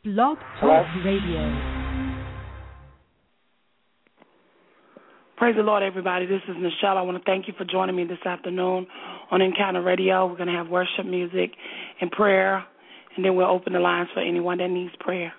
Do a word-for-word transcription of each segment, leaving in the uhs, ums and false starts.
Blog Talk Radio. Praise the Lord, everybody. This is Nichelle. I want to thank you for joining me this afternoon on Encounter Radio. We're going to have worship music and prayer, and then we'll open the lines for anyone that needs prayer.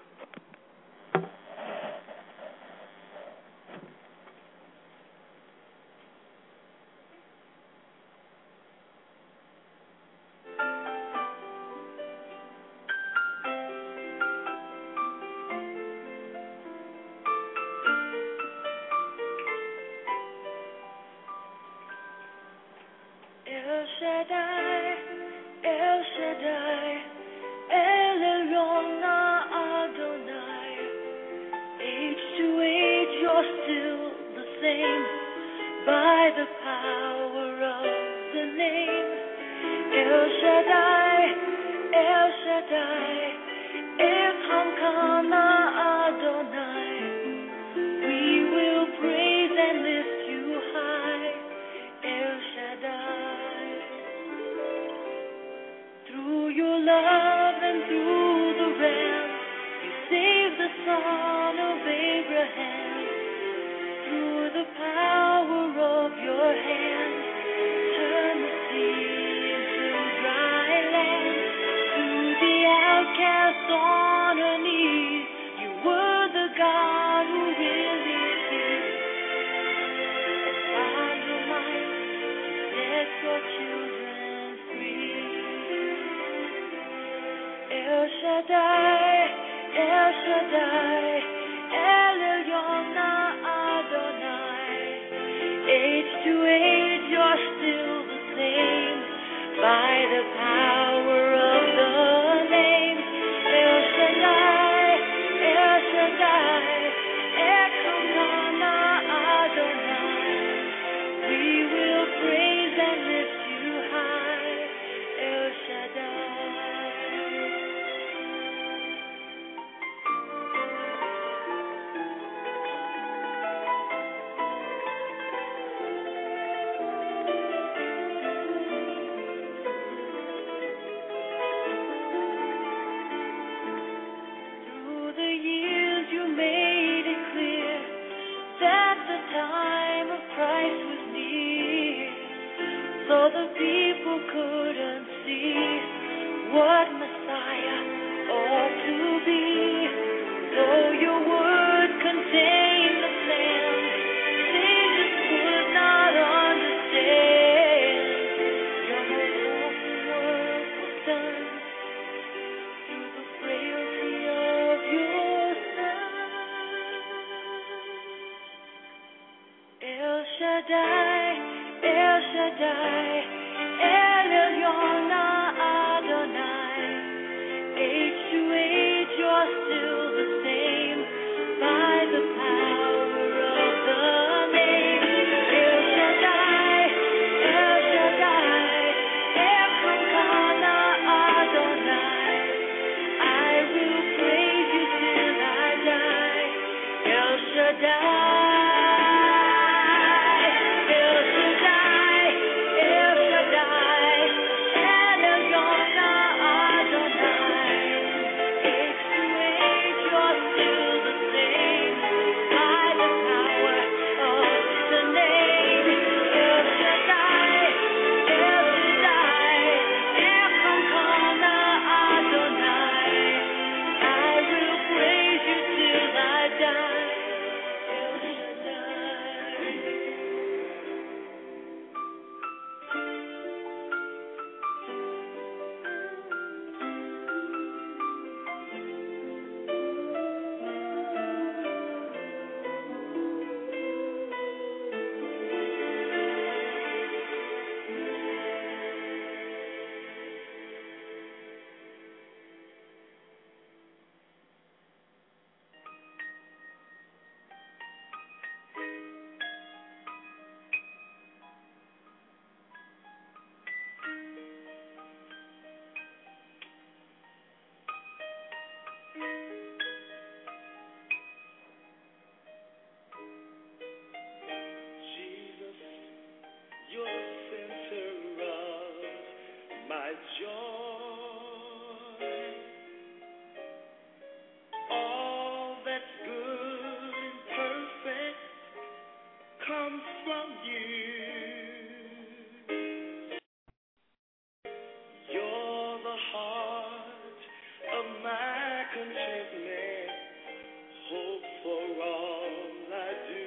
my contentment, hope for all I do.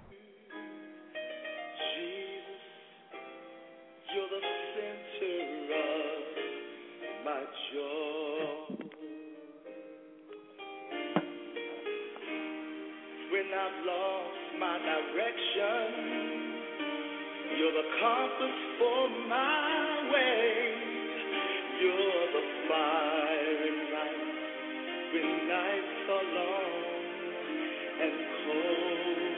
Jesus, you're the center of my joy. When I've lost my direction, you're the compass for my way. You're the fire and light when nights are long and cold.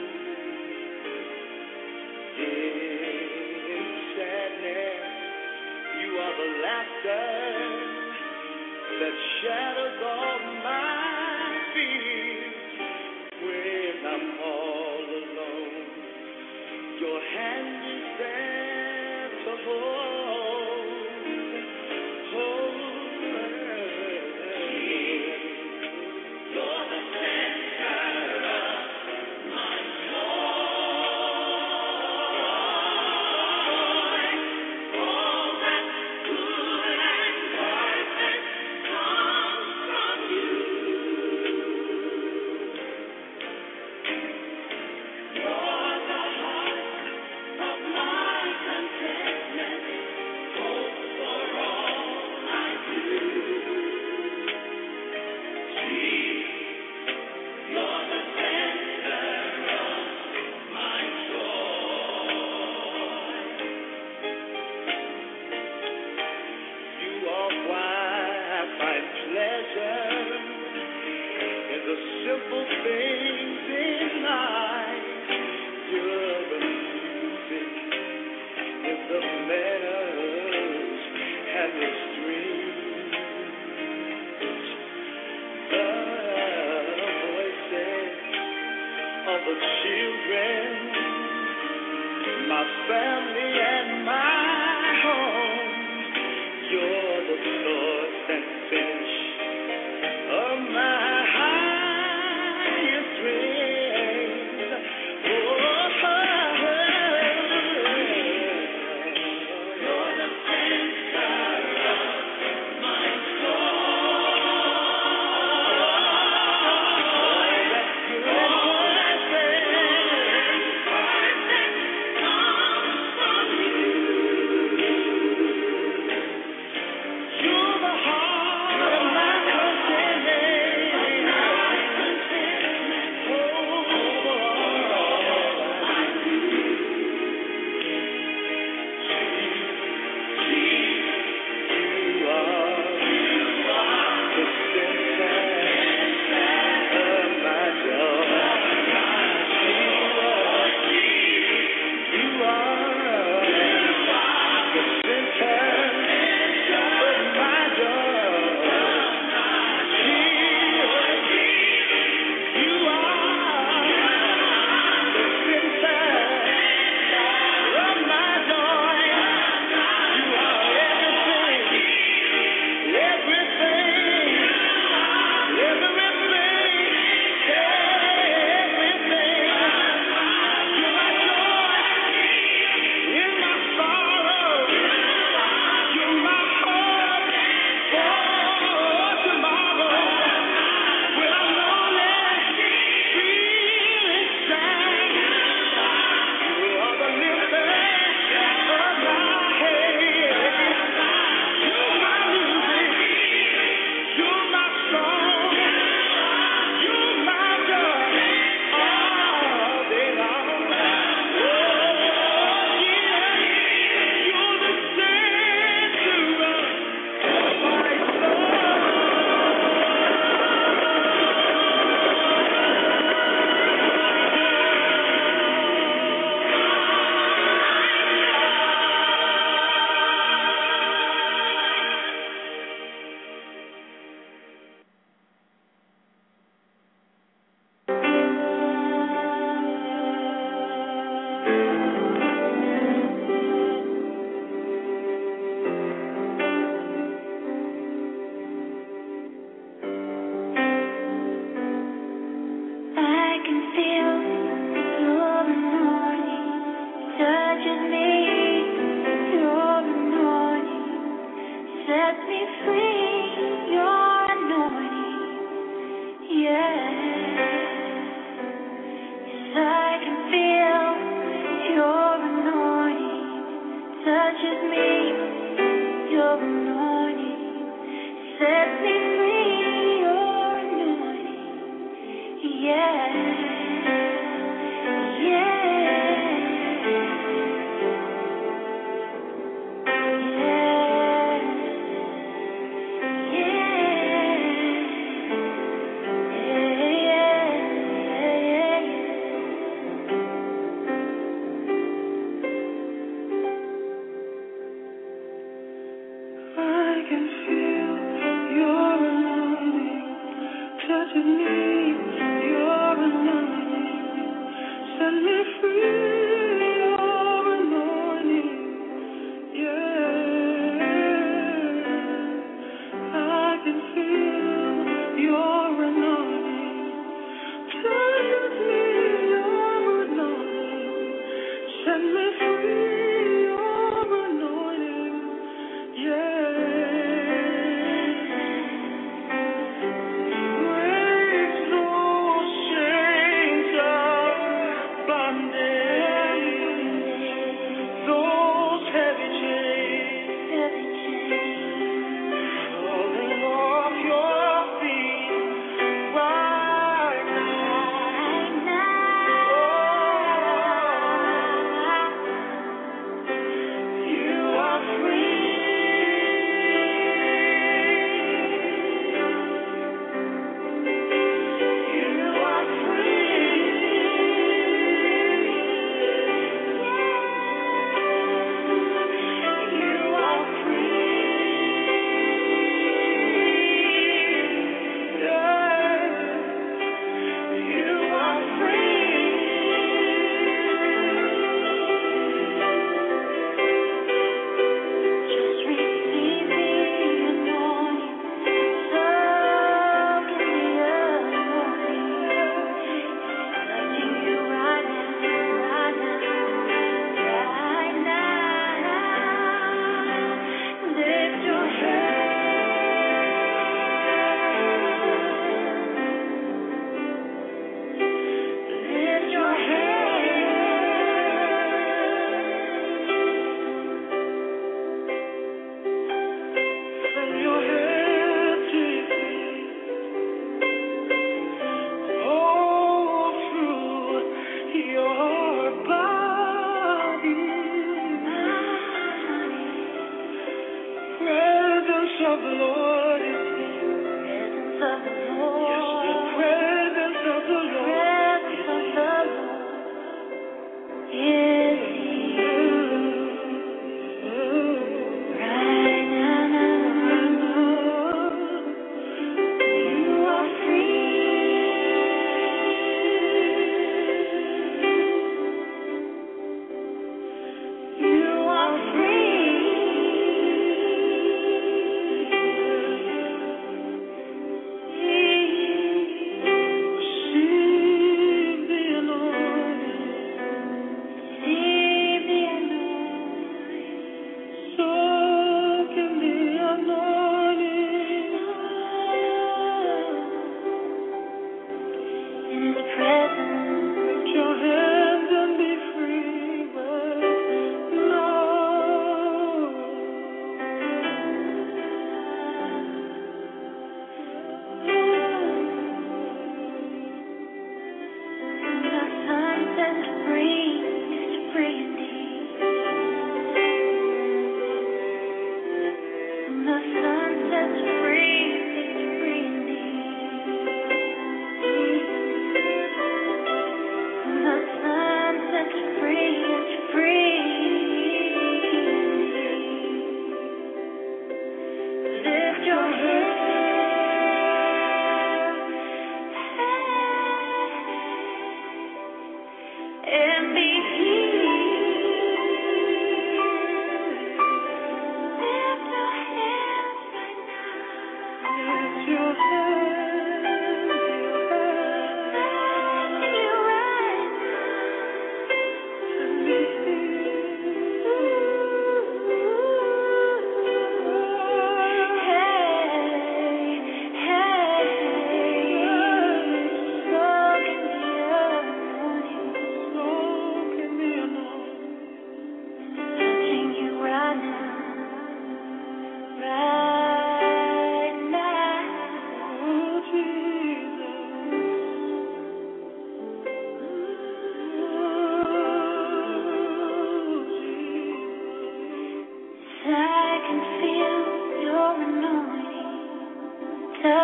In sadness, you are the laughter that shadows all my fears. When I'm all alone, your hand is there to hold, hold. You're the center of my joy. All that's good and perfect comes from you. You're the heart of my contentment, hope for all I do. Jesus, you're the center of my joy. You are why I find pleasure in the simple things in life. You're the music in the meadows and the streams. The voices of the children, my family and my home. You're the source and finish of my highest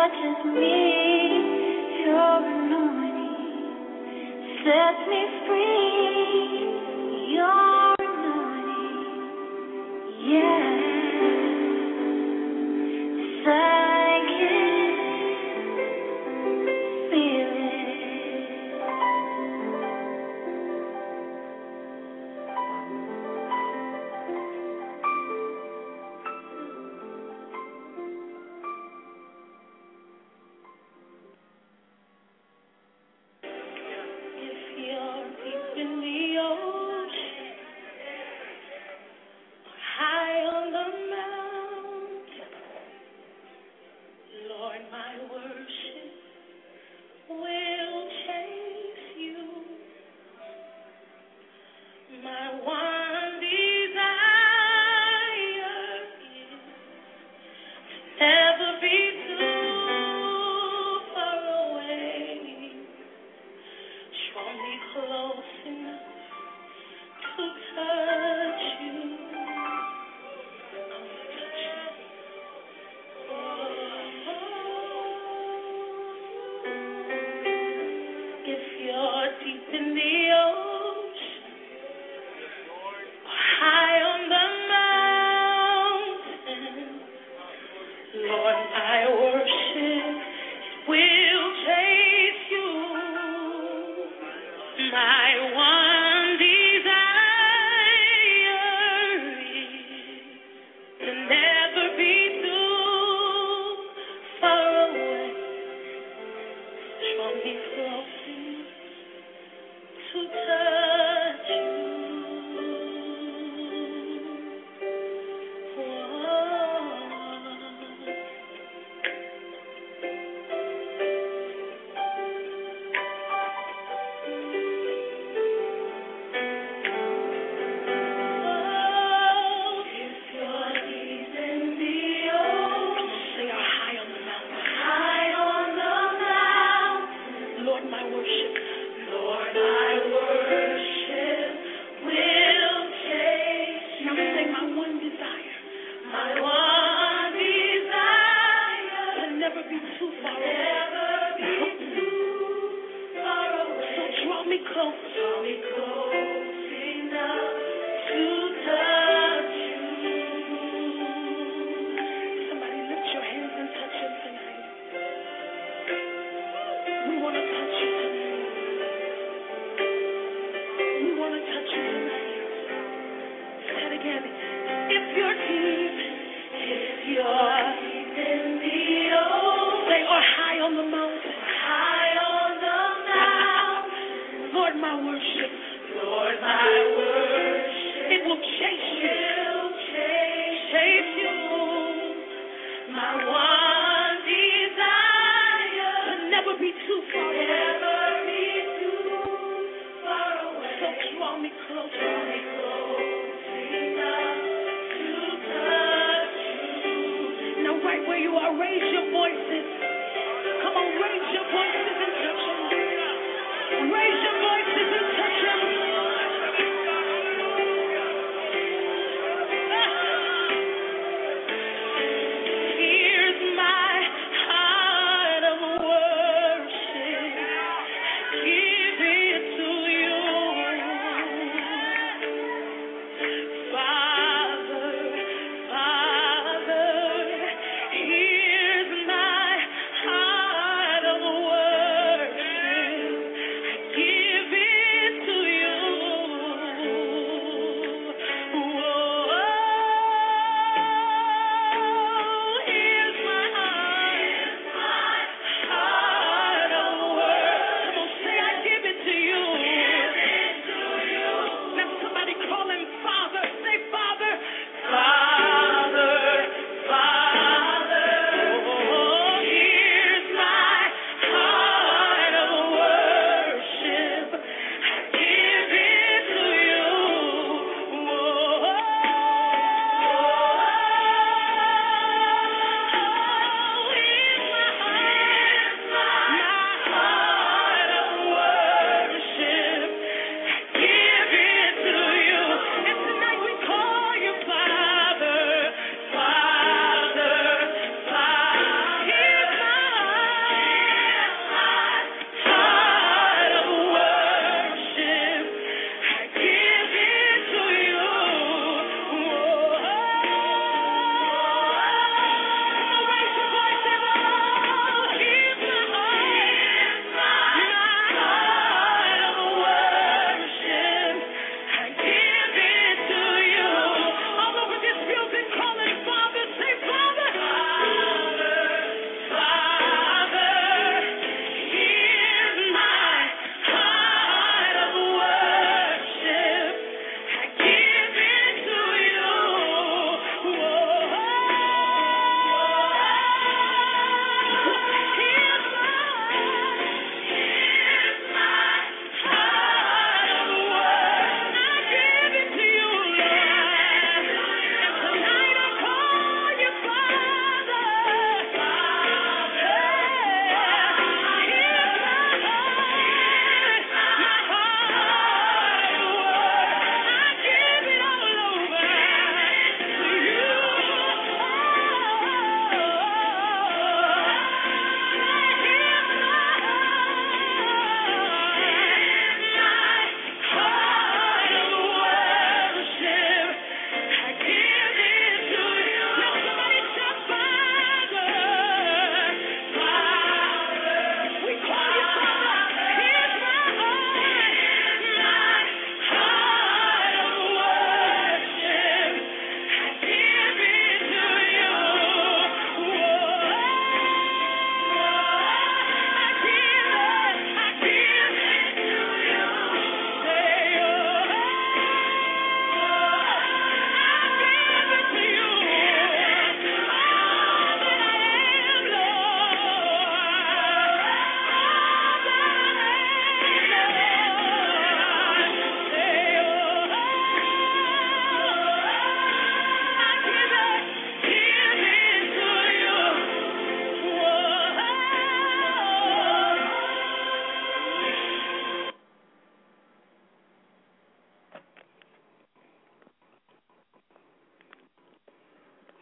touches me, your anointing sets me free. Your anointing, yeah. I can feel it. If you're deep in the ocean, high on the mountain, Lord, my worship will chase you. My one desire is never be too far away. Draw me close enough to touch you. I wanna touch you. If you're deep in the ocean, high on the mountain, Lord, my worship will chase you. My one desire is to never be too far away. Draw me close to touch you. Oh, if you're deep in the ocean, say you're high on the mountain. High on the mountain, Lord, my worship. Lord, my worship will chase you. Now say my one desire. My one desire to never be too far away. Never be too far away. So draw me close. Draw me close enough to touch you. Somebody lift your hands and touch him tonight. We want to touch you tonight. We want to touch you tonight. Say it again. If you're deep, if you're deep in the ocean, say, or high on the mountain, high on the mountain, Lord, my worship, Lord, my worship, it will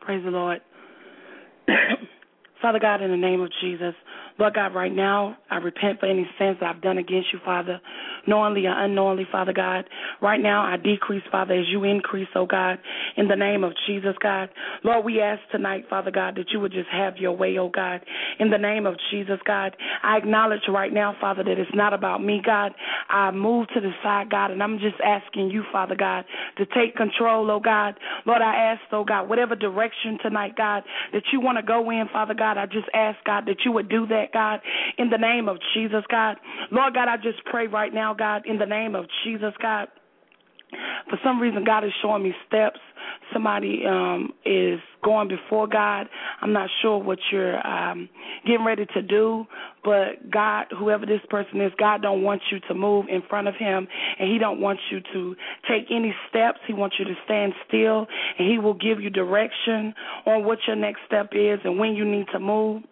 Praise the Lord. Father God, in the name of Jesus, Lord God, right now, I repent for any sins that I've done against you, Father, knowingly or unknowingly, Father God. Right now, I decrease, Father, as you increase, oh God, in the name of Jesus, God. Lord, we ask tonight, Father God, that you would just have your way, oh God, in the name of Jesus, God. I acknowledge right now, Father, that it's not about me, God. I move to the side, God, and I'm just asking you, Father God, to take control, oh God. Lord, I ask, oh God, whatever direction tonight, God, that you want to go in, Father God, I just ask, God, that you would do that, God, in the name of Jesus, God. Lord God, I just pray right now, God, in the name of Jesus, God. For some reason, God is showing me steps. Somebody um, is going before God. I'm not sure what you're um, getting ready to do, but God, whoever this person is, God don't want you to move in front of him, and he don't want you to take any steps. He wants you to stand still, and he will give you direction on what your next step is and when you need to move.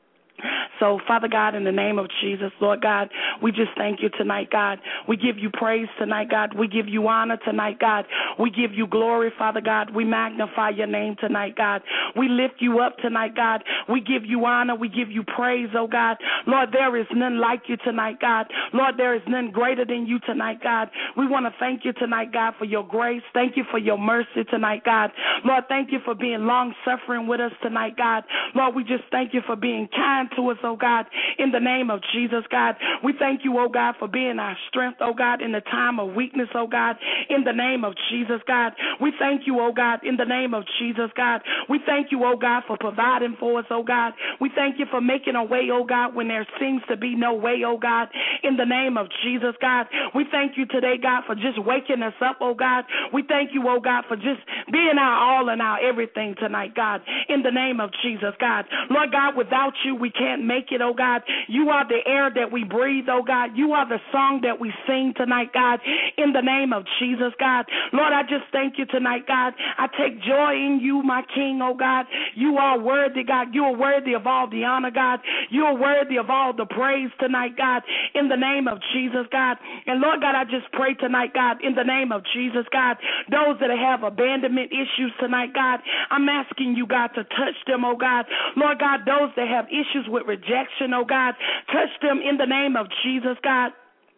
So, Father God, in the name of Jesus, Lord God, we just thank you tonight, God. We give you praise tonight, God. We give you honor tonight, God. We give you glory, Father God. We magnify your name tonight, God. We lift you up tonight, God. We give you honor. We give you praise, oh God. Lord, there is none like you tonight, God. Lord, there is none greater than you tonight, God. We want to thank you tonight, God, for your grace. Thank you for your mercy tonight, God. Lord, thank you for being long-suffering with us tonight, God. Lord, we just thank you for being kind to us, oh God, in the name of Jesus, God. We thank you, oh God, for being our strength, oh God, in the time of weakness, oh God, in the name of Jesus, God. We thank you, oh God, in the name of Jesus, God. We thank you, oh God, for providing for us, oh God. We thank you for making a way, oh God, when there seems to be no way, oh God, in the name of Jesus, God. We thank you today, God, for just waking us up, oh God. We thank you, oh God, for just being our all and our everything tonight, God, in the name of Jesus, God. Lord God, without you, we can't make it, oh God. You are the air that we breathe, oh God. You are the song that we sing tonight, God, in the name of Jesus, God. Lord, I just thank you tonight, God. I take joy in you, my King, oh God. You are worthy, God. You are worthy of all the honor, God. You are worthy of all the praise tonight, God, in the name of Jesus, God. And Lord God, I just pray tonight, God, in the name of Jesus, God, those that have abandonment issues tonight, God, I'm asking you, God, to touch them, oh God. Lord God, those that have issues with rejection, oh God, touch them in the name of Jesus, God.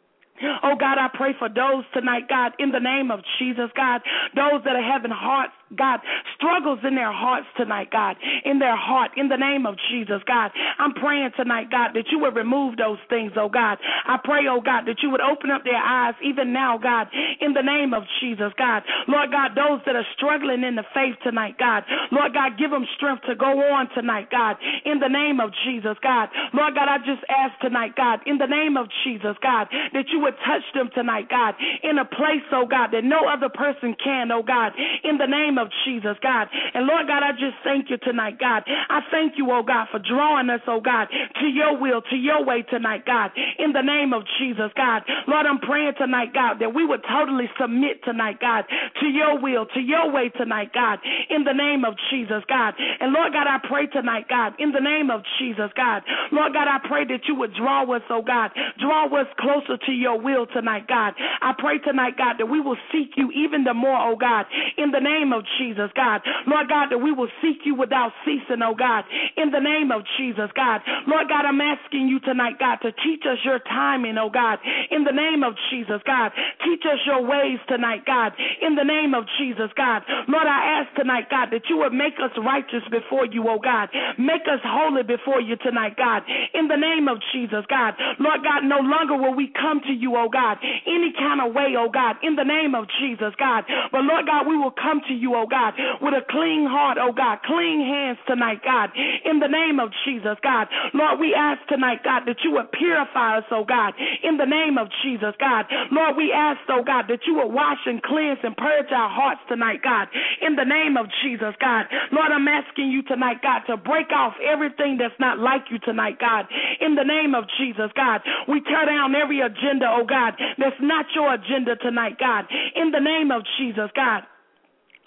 Oh, God, I pray for those tonight, God, in the name of Jesus, God, those that are having hearts, God, struggles in their hearts tonight, God, in their heart, in the name of Jesus, God. I'm praying tonight, God, that you would remove those things, oh, God. I pray, oh, God, that you would open up their eyes even now, God, in the name of Jesus, God. Lord God, those that are struggling in the faith tonight, God, Lord God, give them strength to go on tonight, God, in the name of Jesus, God. Lord God, I just ask tonight, God, in the name of Jesus, God, that you would touch them tonight, God, in a place, oh God, that no other person can, oh God, in the name of Jesus, God. And Lord God, I just thank you tonight, God. I thank you, oh God, for drawing us, oh God, to your will, to your way tonight, God, in the name of Jesus, God. Lord, I'm praying tonight, God, that we would totally submit tonight, God, to your will, to your way tonight, God, in the name of Jesus, God. And Lord God, I pray tonight, God, in the name of Jesus, God. Lord God, I pray that you would draw us, oh God, draw us closer to your will tonight, God. I pray tonight, God, that we will seek you even the more, oh God, in the name of Jesus, God. Lord God, that we will seek you without ceasing, oh God, in the name of Jesus, God. Lord God, I'm asking you tonight, God, to teach us your timing, oh God, in the name of Jesus, God. Teach us your ways tonight, God, in the name of Jesus, God. Lord, I ask tonight, God, that you would make us righteous before you, oh God. Make us holy before you tonight, God, in the name of Jesus, God. Lord God, no longer will we come to you, oh God, any kind of way, oh God, in the name of Jesus, God. But Lord God, we will come to you, oh God, with a clean heart, oh God, clean hands tonight, God, in the name of Jesus, God. Lord, we ask tonight, God, that you would purify us, oh God, in the name of Jesus, God. Lord, we ask, oh God, that you would wash and cleanse and purge our hearts tonight, God, in the name of Jesus, God. Lord, I'm asking you tonight, God, to break off everything that's not like you tonight, God, in the name of Jesus, God. We tear down every agenda, oh God, that's not your agenda tonight, God, in the name of Jesus, God.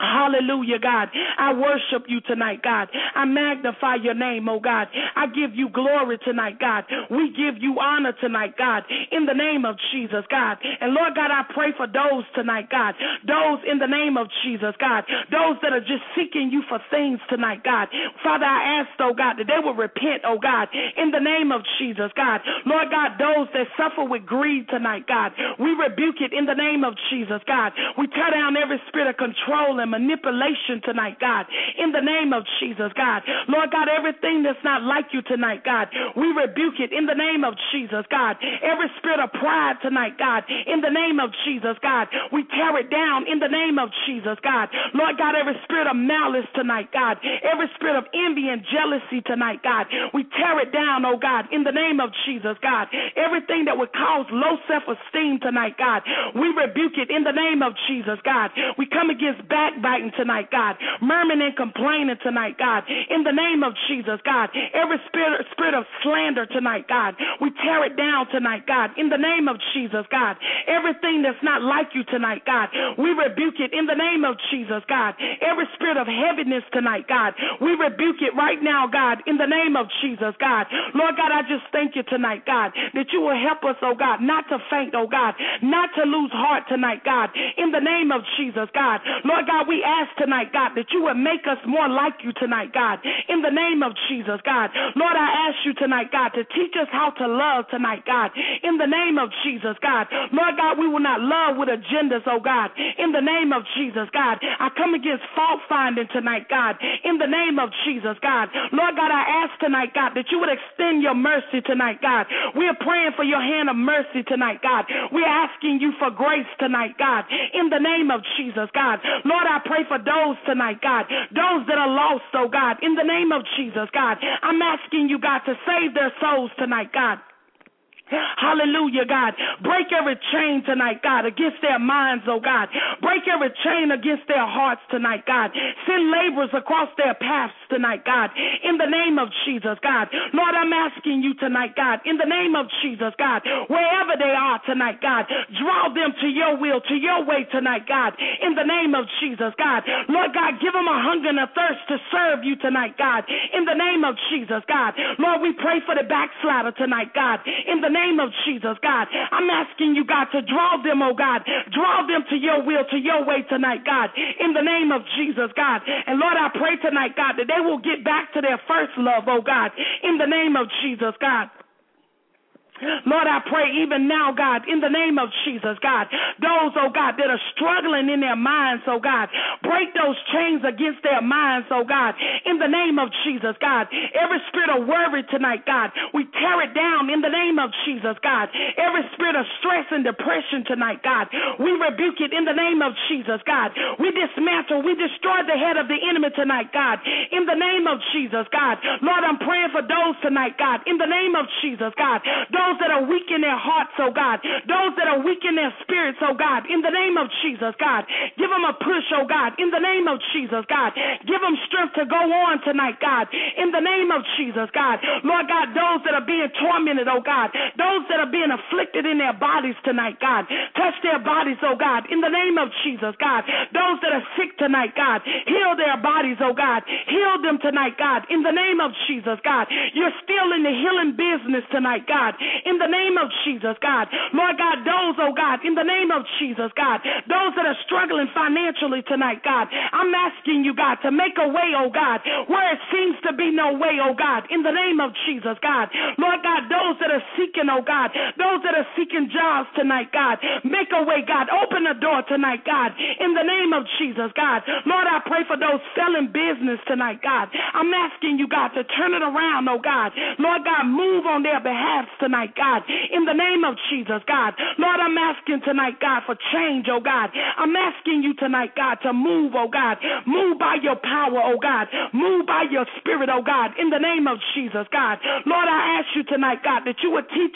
Hallelujah, God. I worship you tonight, God. I magnify your name, oh God. I give you glory tonight, God. We give you honor tonight, God, in the name of Jesus, God. And Lord God, I pray for those tonight, God. Those in the name of Jesus, God. Those that are just seeking you for things tonight, God. Father, I ask, oh God, that they will repent, oh God, in the name of Jesus, God. Lord God, those that suffer with greed tonight, God, we rebuke it in the name of Jesus, God. We tear down every spirit of control and manipulation tonight, God, in the name of Jesus, God. Lord God, everything that's not like you tonight, God, we rebuke it in the name of Jesus, God. Every spirit of pride tonight, God, in the name of Jesus, God, we tear it down in the name of Jesus, God. Lord God, every spirit of malice tonight, God, every spirit of envy and jealousy tonight, God, we tear it down, oh God, in the name of Jesus, God. Everything that would cause low self-esteem tonight, God, we rebuke it in the name of Jesus, God. We come against backbiting tonight, God, murmuring and complaining tonight, God, in the name of Jesus, God. Every spirit, spirit of slander tonight, God, we tear it down tonight, God, in the name of Jesus, God. Everything that's not like you tonight, God, we rebuke it in the name of Jesus, God. Every spirit of heaviness tonight, God, we rebuke it right now, God, in the name of Jesus, God. Lord God, I just thank you tonight, God, that you will help us, oh God, not to faint, oh God, not to lose heart tonight, God, in the name of Jesus, God. Lord God, we ask tonight, God, that you would make us more like you tonight, God, in the name of Jesus, God. Lord, I ask you tonight, God, to teach us how to love tonight, God, in the name of Jesus, God. Lord God, we will not love with agendas, oh God, in the name of Jesus, God. I come against fault finding tonight, God, in the name of Jesus, God. Lord God, I ask tonight, God, that you would extend your mercy tonight, God. We are praying for your hand of mercy tonight, God. We are asking you for grace tonight, God, in the name of Jesus, God. Lord, I pray for those tonight, God, those that are lost, oh God, in the name of Jesus, God. I'm asking you, God, to save their souls tonight, God. Hallelujah, God. Break every chain tonight, God, against their minds, oh God. Break every chain against their hearts tonight, God. Send laborers across their paths tonight, God, in the name of Jesus, God. Lord, I'm asking you tonight, God, in the name of Jesus, God, wherever they are tonight, God, draw them to your will, to your way tonight, God, in the name of Jesus, God. Lord God, give them a hunger and a thirst to serve you tonight, God, in the name of Jesus, God. Lord, we pray for the backslider tonight, God, in the name name of Jesus, God. I'm asking you, God, to draw them, oh God. Draw them to your will, to your way tonight, God, in the name of Jesus, God. And Lord, I pray tonight, God, that they will get back to their first love, oh God, in the name of Jesus, God. Lord, I pray even now, God, in the name of Jesus, God, those, oh God, that are struggling in their minds, oh God, break those chains against their minds, oh God, in the name of Jesus, God. Every spirit of worry tonight, God, we tear it down in the name of Jesus, God. Every spirit of stress and depression tonight, God, we rebuke it in the name of Jesus, God. We dismantle, we destroy the head of the enemy tonight, God, in the name of Jesus, God. Lord, I'm praying for those tonight, God, in the name of Jesus, God, those that are weak in their hearts, oh God, those that are weak in their spirits, oh God, in the name of Jesus, God, give them a push, oh God, in the name of Jesus, God, give them strength to go on tonight, God, in the name of Jesus, God. Lord God, those that are being tormented, oh God, those that are being afflicted in their bodies tonight, God, touch their bodies, oh God, in the name of Jesus, God. Those that are sick tonight, God, heal their bodies, oh God, heal them tonight, God, in the name of Jesus, God. You're still in the healing business tonight, God, in the name of Jesus, God. Lord God, those, oh God, in the name of Jesus, God, those that are struggling financially tonight, God, I'm asking you, God, to make a way, oh God, where it seems to be no way, oh God, in the name of Jesus, God. Lord God, those that are seeking, oh God, those that are seeking jobs tonight, God, make a way, God. Open the door tonight, God, in the name of Jesus, God. Lord, I pray for those selling business tonight, God. I'm asking you, God, to turn it around, oh God. Lord God, move on their behalf tonight, God, in the name of Jesus, God. Lord, I'm asking tonight, God, for change, oh God. I'm asking you tonight, God, to move, oh God. Move by your power, oh God. Move by your spirit, oh God, in the name of Jesus, God. Lord, I ask you tonight, God, that you would teach us, oh God,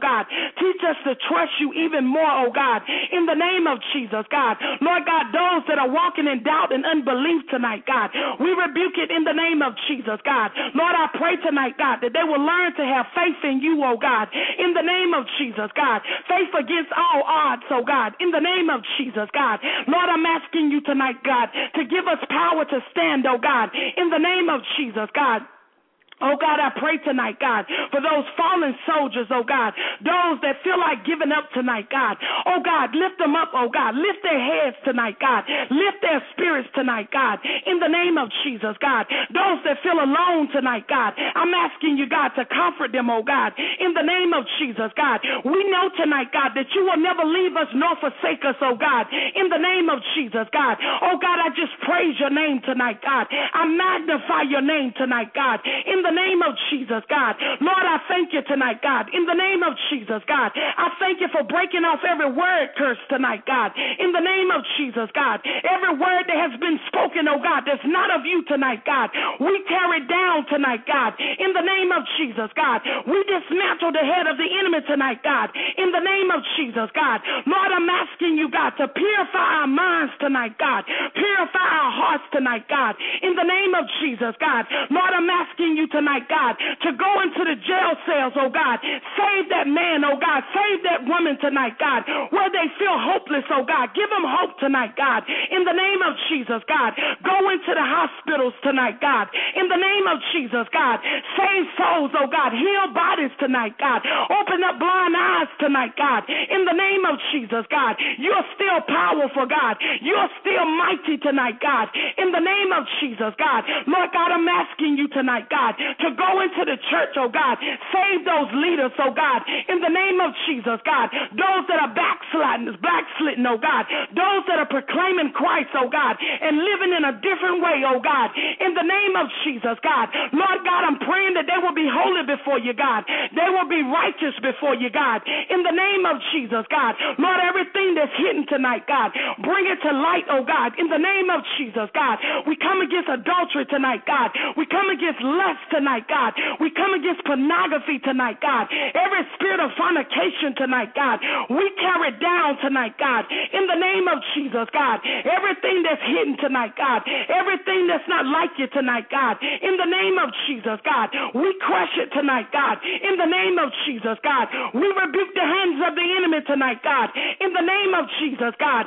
God. Teach us to trust you even more, oh God, in the name of Jesus, God. Lord God, those that are walking in doubt and unbelief tonight, God, we rebuke it in the name of Jesus, God. Lord, I pray tonight, God, that they will learn to have faith in you, oh God, in the name of Jesus, God. Faith against all odds, oh God, in the name of Jesus, God. Lord, I'm asking you tonight, God, to give us power to stand, oh God, in the name of Jesus, God. Oh, God, I pray tonight, God, for those fallen soldiers, oh, God, those that feel like giving up tonight, God. Oh, God, lift them up, oh, God. Lift their heads tonight, God. Lift their spirits tonight, God, in the name of Jesus, God. Those that feel alone tonight, God, I'm asking you, God, to comfort them, oh, God, in the name of Jesus, God. We know tonight, God, that you will never leave us nor forsake us, oh, God, in the name of Jesus, God. Oh, God, I just praise your name tonight, God. I magnify your name tonight, God, in the In the name of Jesus, God. Lord, I thank you tonight, God. In the name of Jesus, God. I thank you for breaking off every word curse tonight, God. In the name of Jesus, God. Every word that has been spoken, oh God, that's not of you tonight, God. We tear it down tonight, God. In the name of Jesus, God. We dismantle the head of the enemy tonight, God. In the name of Jesus, God. Lord, I'm asking you, God, to purify our minds tonight, God. Purify our hearts tonight, God. In the name of Jesus, God. Lord, I'm asking you to tonight, God, to go into the jail cells, oh God. Save that man, oh God. Save that woman tonight, God, where they feel hopeless, oh God. Give them hope tonight, God. In the name of Jesus, God. Go into the hospitals tonight, God. In the name of Jesus, God. Save souls, oh God. Heal bodies tonight, God. Open up blind eyes tonight, God. In the name of Jesus, God. You're still powerful, God. You're still mighty tonight, God. In the name of Jesus, God. Lord God, I'm asking you tonight, God, to go into the church, oh God. Save those leaders, oh God, in the name of Jesus, God. Those that are backsliding, backsliding, oh God. Those that are proclaiming Christ, oh God, and living in a different way, oh God, in the name of Jesus, God. Lord God, I'm praying that they will be holy before you, God. They will be righteous before you, God, in the name of Jesus, God. Lord, everything that's hidden tonight, God, bring it to light, oh God, in the name of Jesus, God. We come against adultery tonight, God. We come against lust tonight, God. We come against pornography tonight, God. Every spirit of fornication tonight, God. We tear it down tonight, God. In the name of Jesus, God. Everything that's hidden tonight, God. Everything that's not like you tonight, God. In the name of Jesus, God. We crush it tonight, God. In the name of Jesus, God. We rebuke the hands of the enemy tonight, God. In the name of Jesus, God.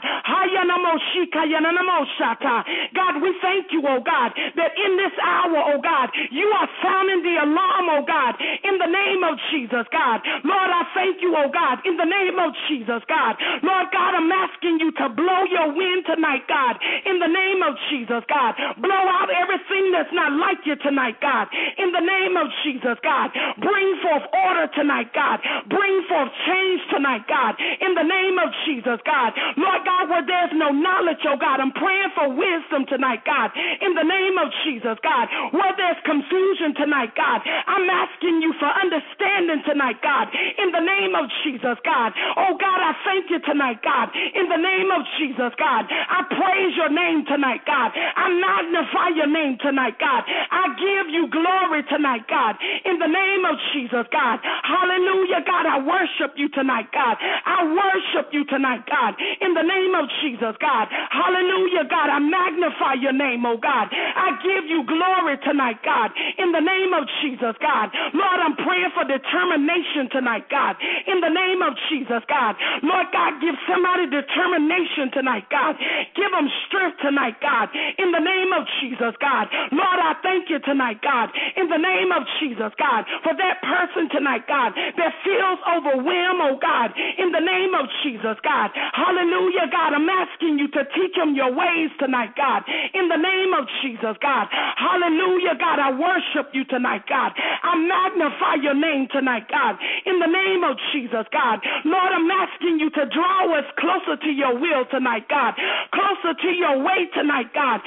God, we thank you, oh God, that in this hour, oh God, you are sounding the alarm, oh God, in the name of Jesus, God. Lord, I thank you, oh God, in the name of Jesus, God. Lord God, I'm asking you to blow your wind tonight, God, in the name of Jesus, God. Blow out everything that's not like you tonight, God, in the name of Jesus, God. Bring forth order tonight, God. Bring forth change tonight, God, in the name of Jesus, God. Lord God, where there's no knowledge, oh God, I'm praying for wisdom tonight, God, in the name of Jesus, God. Where there's confusion tonight, God, I'm asking you for understanding tonight, God, in the name of Jesus, God. Oh God, I thank you tonight, God, in the name of Jesus, God. I praise your name tonight, God. I magnify your name tonight, God. I give you glory tonight, God, in the name of Jesus, God. Hallelujah, God. I worship you tonight, God. I worship you tonight, God, in the name of Jesus, God. Hallelujah, God. I magnify your name, oh God. I give you glory tonight, God, in the name of Jesus, God. Lord, I'm praying for determination tonight, God, in the name of Jesus, God. Lord God, give somebody determination tonight, God. Give them strength tonight, God, in the name of Jesus, God. Lord, I thank you tonight, God, in the name of Jesus, God, for that person tonight, God, that feels overwhelmed, oh God, in the name of Jesus, God. Hallelujah, God. I'm asking you to teach them your ways tonight, God, in the name of Jesus, God. Hallelujah, God. I worship you tonight, God. I magnify your name tonight, God, in the name of Jesus, God. Lord, I'm asking you to draw us closer to your will tonight, God, closer to your way tonight, God, in the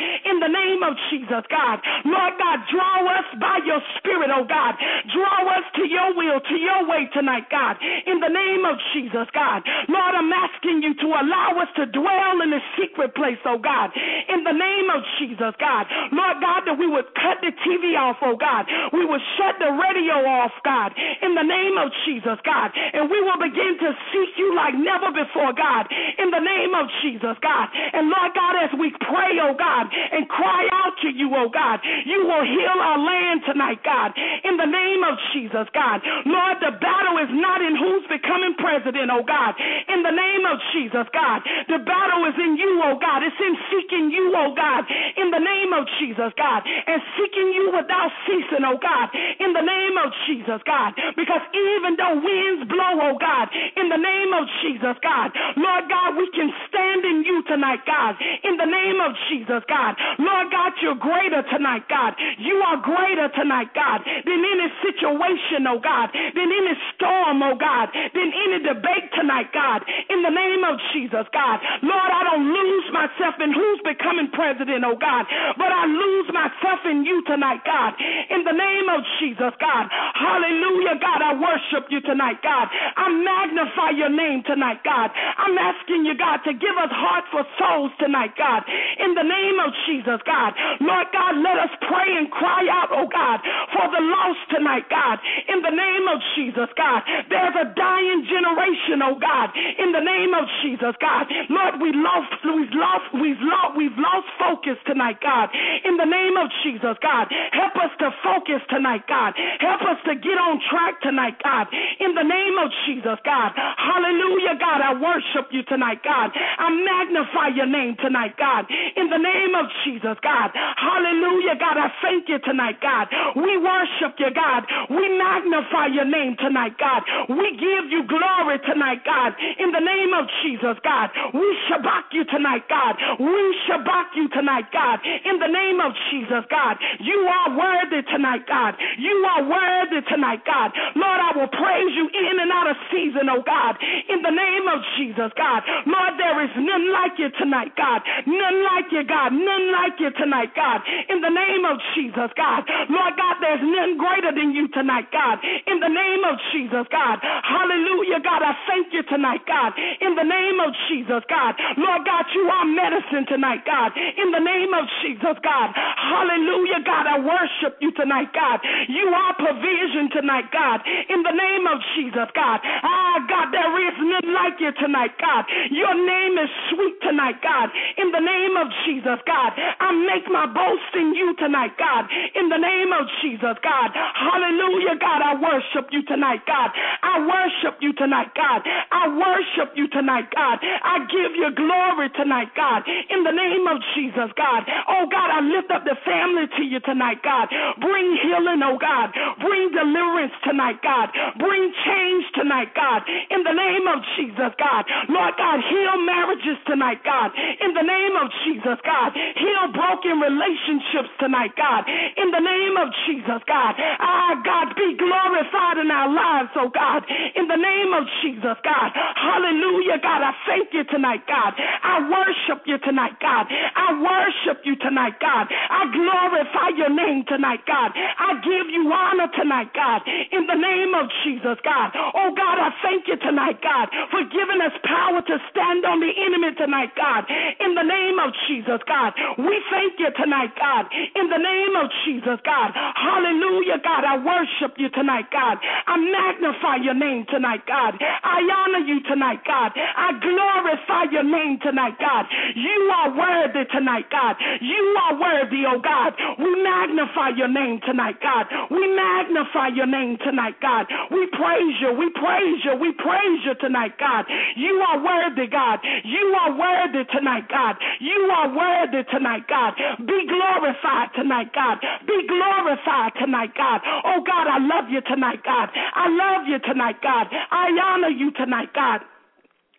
the name of Jesus, God. Lord God, draw us by your spirit, oh God. Draw us to your will, to your way tonight, God. In the name of Jesus, God. Lord, I'm asking you to allow us to dwell in the secret place, oh God. In the name of Jesus, God. Lord God, that we would cut the T V off, oh God. We would shut the radio off, God. In the name of Jesus, God. And we will begin to seek you like never before, God. In the name of Jesus, God. And Lord God, as we pray, oh God, and cry out to you, oh God, you will heal our land tonight, God. In the name of Jesus, God. Lord, the battle is not in who's becoming president, oh God. In the name of Jesus, God. The battle is in you, oh God. It's in seeking you, oh God. In the name of Jesus, God. And seeking you without ceasing, oh God. In the name of Jesus, God. Because even though winds blow, oh God, in the name of Jesus, God. Lord God, we can stand in you tonight, God. In the name of Jesus, God. Lord God, you're greater tonight, God. You are greater tonight, God, than any situation, oh God, than any storm, oh God, than any debate tonight, God. In the name of Jesus, God. Lord, I don't lose myself in who's becoming president, oh God, but I lose myself in you tonight, God. In the name of Jesus, God. Hallelujah, God. I worship you tonight, God. I magnify your name tonight, God. I'm asking you, God, to give us heart for souls tonight, God. In the name of Jesus, God. Lord God, let us pray and cry out, oh God, for the lost tonight, God. In the name of Jesus, God. There's a dying generation, oh God. In the name of Jesus, God. Lord, we lost, we've lost, we've lost, we've lost focus tonight, God. In the name of Jesus, God. Help us to focus tonight, God. Help us to get on track tonight, God. In the name of Jesus, God. Hallelujah, God. I worship you tonight, God. I magnify your name tonight, God. In the name of Jesus, God. Hallelujah, God. I thank you tonight, God. We worship you, God. We magnify your name tonight, God. We give you glory tonight, God. In the name of Jesus, God. We shabak you tonight, God. We shabak you tonight, God. In the name of Jesus, God. You are worthy tonight, God. You are worthy tonight, God. Lord, I will praise you in and out of season, oh God. In the name of Jesus, God. Lord, there is none like you tonight, God. None like you, God. None like you tonight, God. In the name of Jesus, God. Lord God, there's none greater than you tonight, God. In the name of Jesus, God. Hallelujah, God. I thank you tonight, God. In the name of Jesus, God. Lord God, you are medicine tonight, God. In the name of Jesus, God. Hallelujah, God. I worship you tonight, God. You are provision tonight, God. In the name of Jesus, God. Ah, God, there is none like you tonight, God. Your name is sweet tonight, God. In the name of Jesus, God. I make my boast in you tonight, God. In the name of Jesus, God. Hallelujah, God. I worship you tonight, God. I worship you tonight, God. I worship you tonight, God. I give you glory tonight, God. In the name of Jesus, God. Oh, God, I lift up the family to you tonight, God. Bring healing, oh, God. Bring deliverance tonight, God. Bring change tonight, God. In the name of Jesus, God. Lord God, heal marriages tonight, God. In the name of Jesus, God. Heal broken relationships tonight, God. In the name of Jesus, God. Ah, God, be glorified in our lives, oh, God. In the name of Jesus, God. Hallelujah, God. I thank you tonight, God. I worship you tonight, God. I worship you tonight, God. I glorify your name tonight, God. I give you honor tonight, God. In the name of Jesus, God. Oh, God, I thank you tonight, God, for giving us power to stand on the enemy tonight, God. In the name of Jesus, God. We thank you tonight, God. In the name of Jesus, God. Hallelujah, God. I worship you tonight, God. I magnify your name tonight, God. I honor you tonight, God. I glorify your name tonight, God. You are worthy tonight, God. You are worthy, oh God. We magnify your name tonight, God. We magnify your name tonight, God. We praise you. We praise you. We praise you tonight, God. You are worthy, God. You are worthy tonight, God. You are worthy tonight, God. Be glorified tonight, God. Be glorified tonight, God. Oh, God, I love you tonight, God. I love you tonight, God. I honor you tonight, God.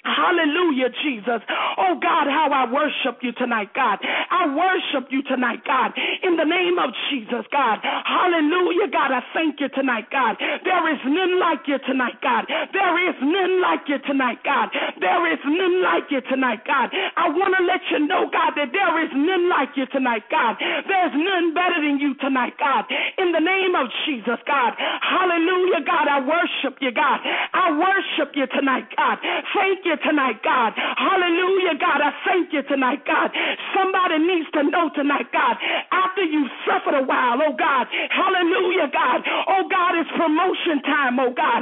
Hallelujah, Jesus. Oh, God, how I worship you tonight, God. I worship you tonight, God, in the name of Jesus, God. Hallelujah, God. I thank you tonight, God. There is none like you tonight, God. There is none like you tonight, God. There is none like you tonight, God. I want to let you know, God, that there is none like you tonight, God. There's none better than you tonight, God. In the name of Jesus, God. Hallelujah, God. I worship you, God. I worship you tonight, God. Thank you tonight, God. Hallelujah, God. I thank you tonight, God. Somebody needs to know tonight, God, after you've suffered a while, oh God. Hallelujah, God. Oh God, it's promotion time, oh God.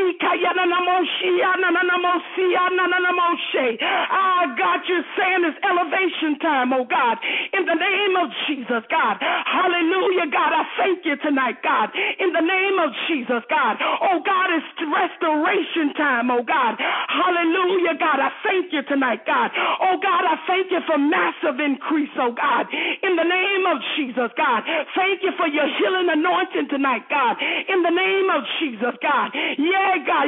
Ah, God, you're saying it's elevation time, oh God. In the name of Jesus, God. Hallelujah, God. I thank you tonight, God. In the name of Jesus, God. Oh God, it's restoration time, oh God. Hallelujah, God. I thank you tonight, God. Oh God, I thank you for massive increase, oh God. In the name of Jesus, God. Thank you for your healing anointing tonight, God. In the name of Jesus, God. Yeah, God.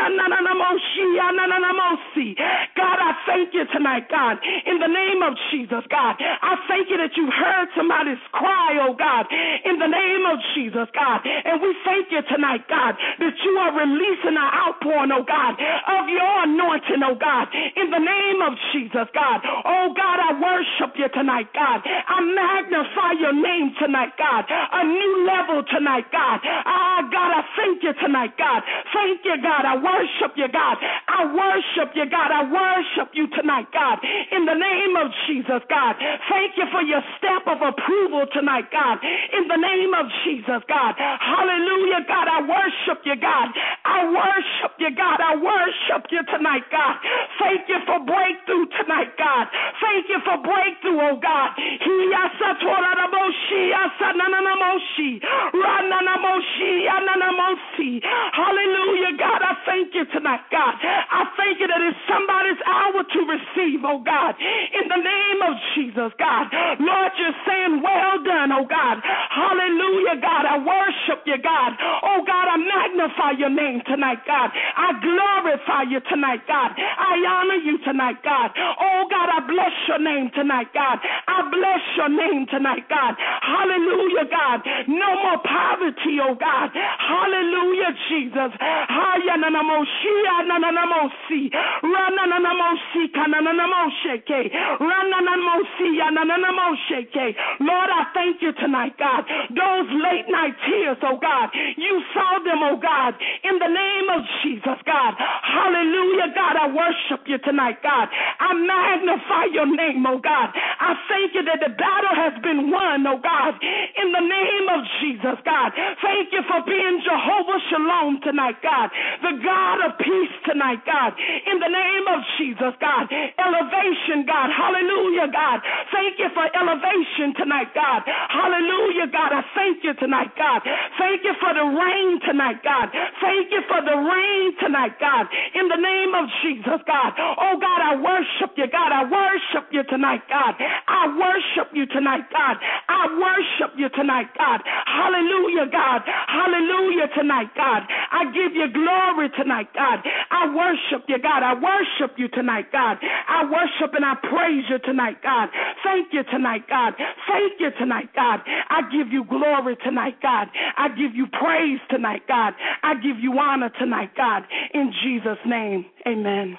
God, I thank you tonight, God. In the name of Jesus, God. I thank you that you heard somebody's cry, oh God. In the name of Jesus, God. And we thank you tonight, God, that you are releasing an outpouring, oh God, of your anointing, oh God. In the name of Jesus, God. Oh God, I worship you tonight, God. I magnify your name tonight, God. A new level tonight, God. Ah, God, I thank you tonight, God. Thank you, God. I worship you, God. I worship you, God. I worship you tonight, God. In the name of Jesus, God. Thank you for your stamp of approval tonight, God. In the name of Jesus, God. Hallelujah, God. I worship you, God. I worship you, God. I worship you tonight, God. Thank you for breakthrough tonight, God. Thank you for breakthrough, oh God. Hallelujah, God. I thank you tonight, God. I thank you that it's somebody's hour to receive, oh God. In the name of Jesus, God. Lord, you're saying, well done, oh God. Hallelujah, God. I worship you, God. Oh God, I magnify your name tonight, God. I glorify you tonight, God. I honor you tonight, God. Oh God, I bless your name tonight, God. I bless your name tonight, God. Hallelujah, God. No more poverty, oh God. Hallelujah, Jesus. Lord, I thank you tonight, God. Those late night tears, oh God, you saw them, oh God, in the name of Jesus, God. Hallelujah, God. I worship you tonight, God. I magnify your name, oh God. I thank you that the battle has been won, oh God, in the name of Jesus, God. Thank you for being Jehovah Shalom tonight, God, the God of peace tonight, God, in the name of Jesus, God. Elevation, God. Hallelujah, God. Thank you for elevation tonight, God. Hallelujah, God. I thank you tonight, God. Thank you for the rain tonight, God. Thank you for the rain tonight, God, in the name of Jesus, God. Oh, God, I worship you, God. I worship you tonight, God. I worship you tonight, God. I worship you tonight, God. Hallelujah, God. Hallelujah tonight, God. I give you glory tonight, God. I worship you, God. I worship you tonight, God. I worship and I praise you tonight, God. Thank you tonight, God. Thank you tonight, God. I give you glory tonight, God. I give you praise tonight, God. I give you honor tonight, God. In Jesus' name, amen.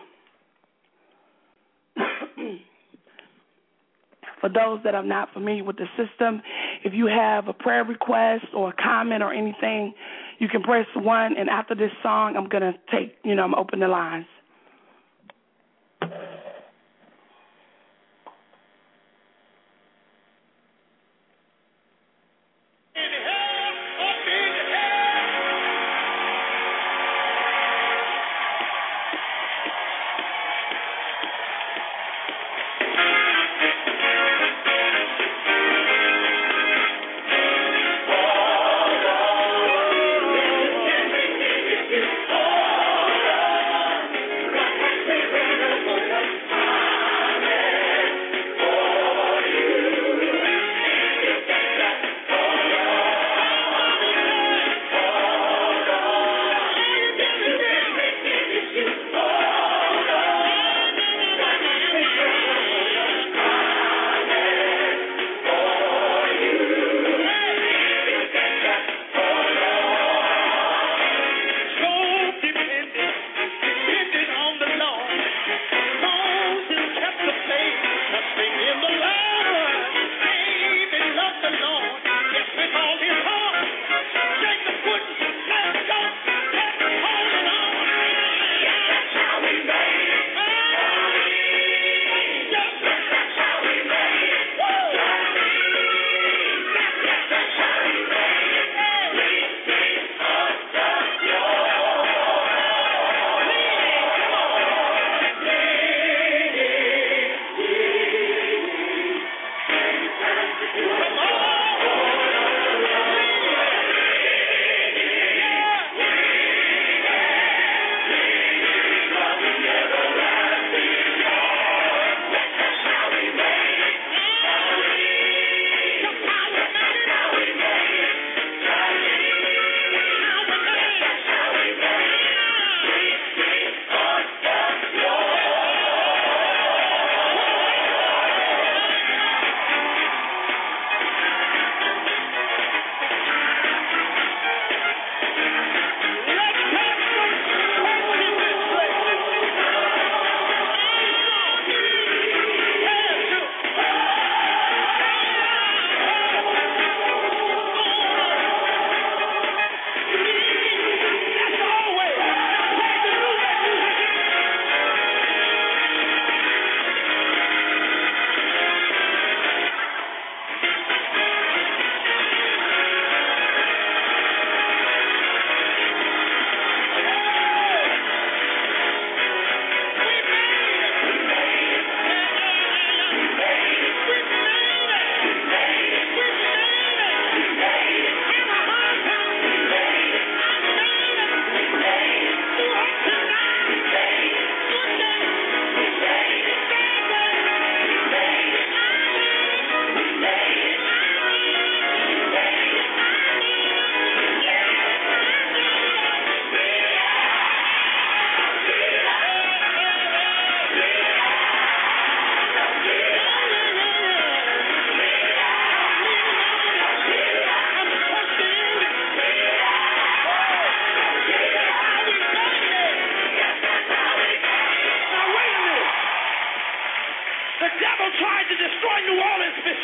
For those that are not familiar with the system, if you have a prayer request or a comment or anything, you can press one, and after this song, I'm going to take, you know, I'm open the lines.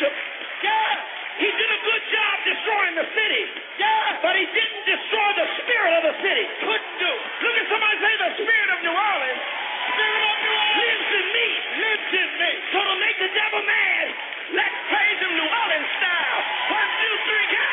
worship. Yeah. He did a good job destroying the city. Yeah. But he didn't destroy the spirit of the city. Couldn't do. Look at somebody say the spirit of New Orleans. Spirit of New Orleans lives in me. Lives in me. So to make the devil mad, let's praise him New Orleans style. One, two, three, go!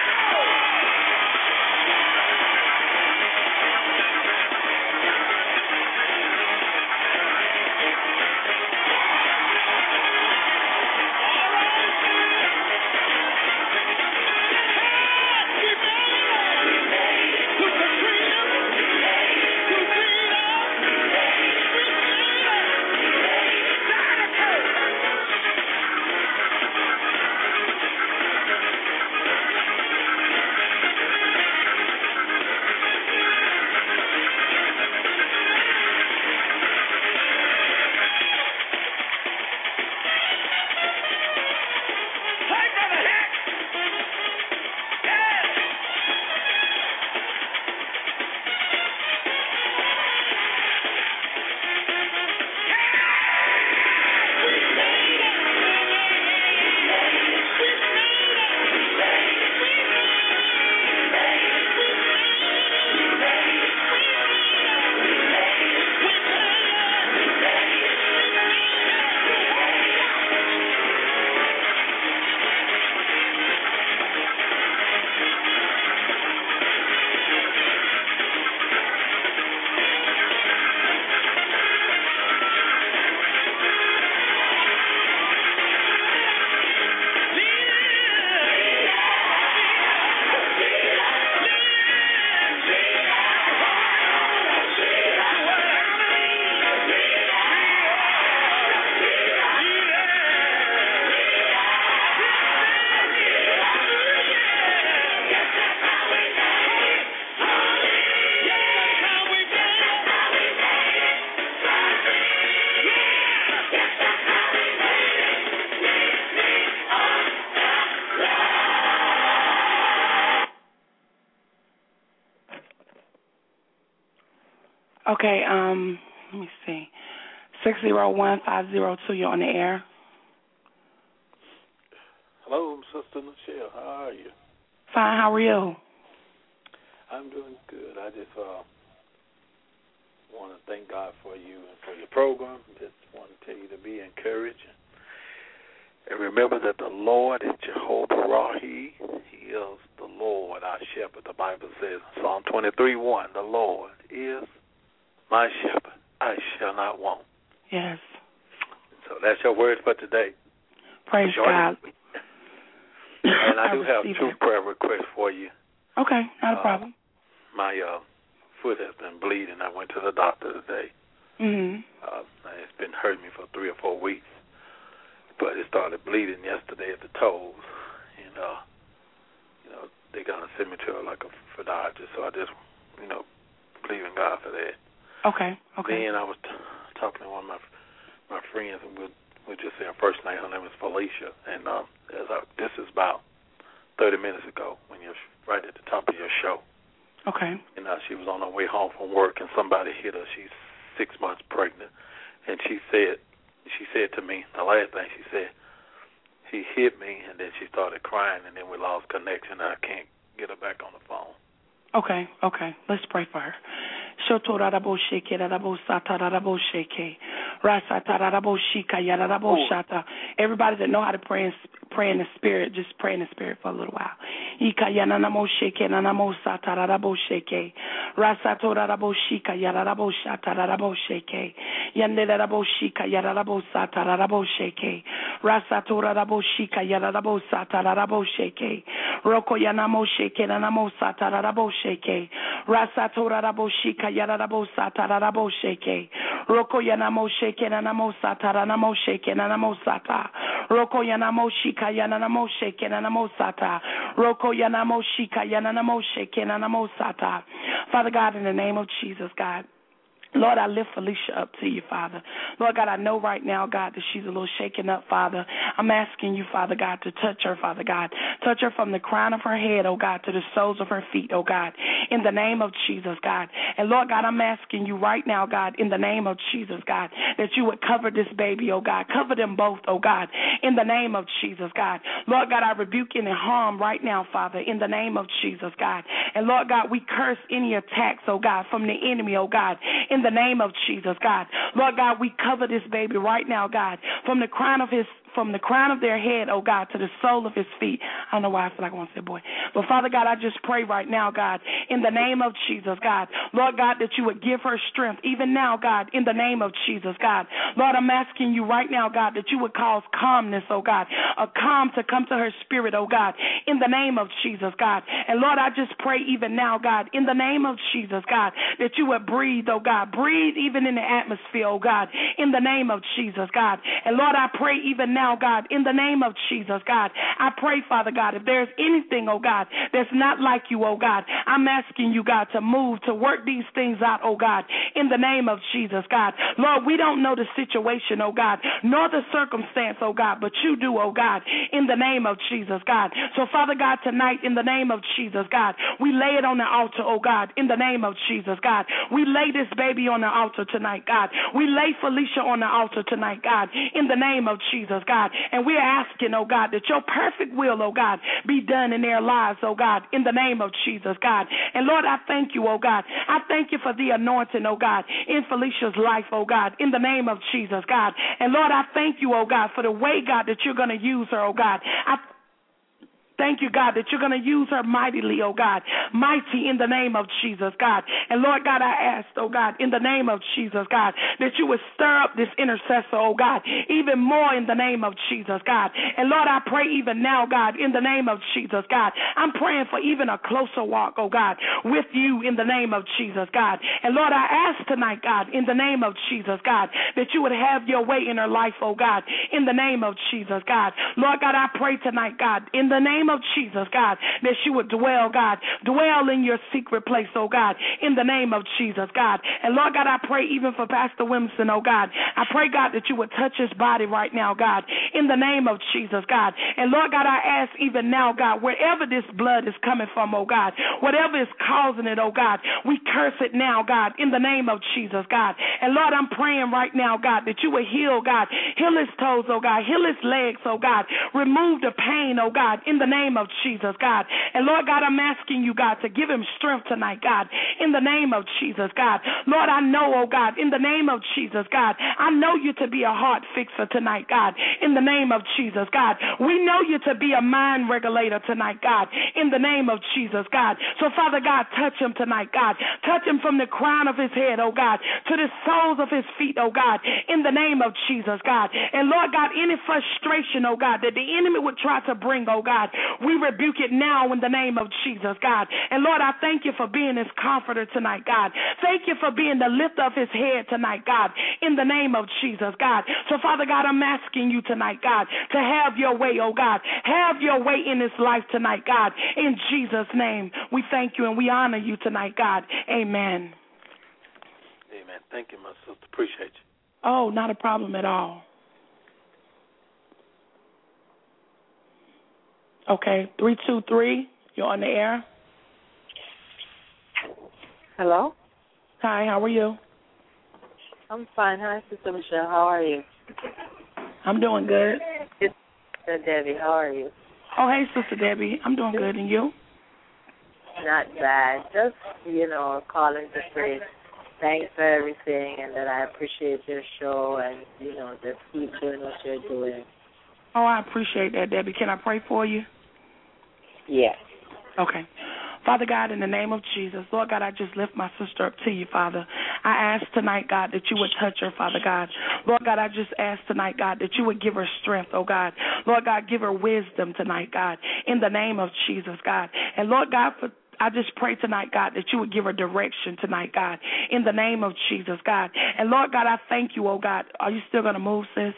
Okay, um, let me see. six zero one, five zero two, you're on the air. Hello, Sister Michelle. How are you? Fine, how are you? I'm doing good. I just uh, want to thank God for you and for your program. Just want to tell you to be encouraged. And remember that the Lord is Jehovah Rahi. He is the Lord, our shepherd. The Bible says in Psalm twenty-three one, the Lord is my shepherd. I shall not want. Yes. So that's your word for today. Praise Join God. me. And I, I do have two it. prayer requests for you. Okay, not a uh, problem. My uh, foot has been bleeding. I went to the doctor today. Mm-hmm. Uh, it's been hurting me for three or four weeks. But it started bleeding yesterday at the toes. And, uh, you know, they're going to send me to like a podiatrist. So I just, you know, believe in God for that. Okay, okay. Then I was t- talking to one of my my friends, and we'll, we'll just say her first name. Her name is Felicia. And um, as I, this is about thirty minutes ago when you're right at the top of your show. Okay. And uh, she was on her way home from work, and somebody hit her. She's six months pregnant. And she said, she said to me, the last thing she said, he hit me, and then she started crying, and then we lost connection. I can't get her back on the phone. Okay, okay. Let's pray for her. Everybody that know how to pray in, pray in the spirit, just pray in the spirit for a little while. Yarabo Satarabo Sheke, Roko Yanamo Sheke, Nanamo Sataranamo Sheke, Nanamo Sata, Roko Yanamo Shika Yanamo Sheke, Nanamo Sata, Roko Yanamo Shika Yanamo Sheke, Nanamo Sata. Father God, in the name of Jesus, God, Lord, I lift Felicia up to you, Father. Lord God, I know right now, God, that she's a little shaken up, Father. I'm asking you, Father God, to touch her, Father God. Touch her from the crown of her head, oh God, to the soles of her feet, oh God, in the name of Jesus, God. And Lord God, I'm asking you right now, God, in the name of Jesus, God, that you would cover this baby, oh God. Cover them both, oh God, in the name of Jesus, God. Lord God, I rebuke any harm right now, Father, in the name of Jesus, God. And Lord God, we curse any attacks, oh God, from the enemy, oh God, in the name of Jesus, God. Lord God, we cover this baby right now, God, from the crown of his from the crown of their head, oh God, to the sole of his feet. I don't know why I feel like I want to say boy. But Father God, I just pray right now, God, in the name of Jesus, God. Lord God, that you would give her strength, even now, God, in the name of Jesus, God. Lord, I'm asking you right now, God, that you would cause calmness, oh God, a calm to come to her spirit, oh God, in the name of Jesus, God. And Lord, I just pray even now, God, in the name of Jesus, God, that you would breathe, oh God, breathe even in the atmosphere, oh God, in the name of Jesus, God. And Lord, I pray even now, God, in the name of Jesus, God, I pray, Father God, if there's anything, oh God, that's not like you, oh God, I'm asking you, God, to move, to work these things out, oh God, in the name of Jesus, God. Lord, we don't know the situation, oh God, nor the circumstance, oh God, but you do, oh God, in the name of Jesus, God. So, Father God, tonight, in the name of Jesus, God, we lay it on the altar, oh God, in the name of Jesus, God. We lay this baby on the altar tonight, God. We lay Felicia on the altar tonight, God, in the name of Jesus, God. And we are asking, oh God, that your perfect will, oh God, be done in their lives, oh God, in the name of Jesus, God. And Lord, I thank you, oh God. I thank you for the anointing, oh God, in Felicia's life, oh God, in the name of Jesus, God. And Lord, I thank you, oh God, for the way, God, that you're going to use her, oh God. I Thank you, God, that you're going to use her mightily, oh God, mighty in the name of Jesus, God. And Lord God, I asked, oh God, in the name of Jesus, God, that you would stir up this intercessor, oh God, even more in the name of Jesus, God. And Lord, I pray even now, God, in the name of Jesus, God, I'm praying for even a closer walk, oh God, with you in the name of Jesus, God. And Lord, I ask tonight, God, in the name of Jesus, God, that you would have your way in her life, oh God, in the name of Jesus, God. Lord God, I pray tonight, God, in the name of Jesus, God, that you would dwell, God, dwell in your secret place, oh God, in the name of Jesus, God. And Lord God, I pray even for Pastor Williamson, oh God. I pray, God, that you would touch his body right now, God, in the name of Jesus, God. And Lord God, I ask even now, God, wherever this blood is coming from, oh God, whatever is causing it, oh God, we curse it now, God, in the name of Jesus, God. And Lord, I'm praying right now, God, that you would heal, God, heal his toes, oh God, heal his legs, oh God, remove the pain, oh God, in the name of Jesus, God. And Lord God, I'm asking you, God, to give him strength tonight, God, in the name of Jesus, God. Lord, I know, oh God, in the name of Jesus, God, I know you to be a heart fixer tonight, God, in the name of Jesus, God. We know you to be a mind regulator tonight, God, in the name of Jesus, God. So, Father God, touch him tonight, God. Touch him from the crown of his head, oh God, to the soles of his feet, oh God, in the name of Jesus, God. And Lord God, any frustration, oh God, that the enemy would try to bring, oh God, we rebuke it now in the name of Jesus, God. And Lord, I thank you for being his comforter tonight, God. Thank you for being the lift of his head tonight, God, in the name of Jesus, God. So, Father God, I'm asking you tonight, God, to have your way, oh God. Have your way in his life tonight, God. In Jesus' name, we thank you and we honor you tonight, God. Amen. Amen. Thank you, my sister. Appreciate you. Oh, not a problem at all. Okay, three two three, you're on the air. Hello? Hi, how are you? I'm fine. Hi, Sister Michelle. How are you? I'm doing good. Sister Debbie, how are you? Oh, hey, Sister Debbie. I'm doing good, and you? Not bad. Just, you know, calling to say thanks for everything and that I appreciate your show and, you know, just keep doing what you're doing. Oh, I appreciate that, Debbie. Can I pray for you? Yes. Okay. Father God, in the name of Jesus, Lord God, I just lift my sister up to you, Father. I ask tonight, God, that you would touch her, Father God. Lord God, I just ask tonight, God, that you would give her strength, oh God. Lord God, give her wisdom tonight, God, in the name of Jesus, God. And Lord God, for I just pray tonight, God, that you would give her direction tonight, God, in the name of Jesus, God. And Lord God, I thank you, oh God. Are you still going to move, sis?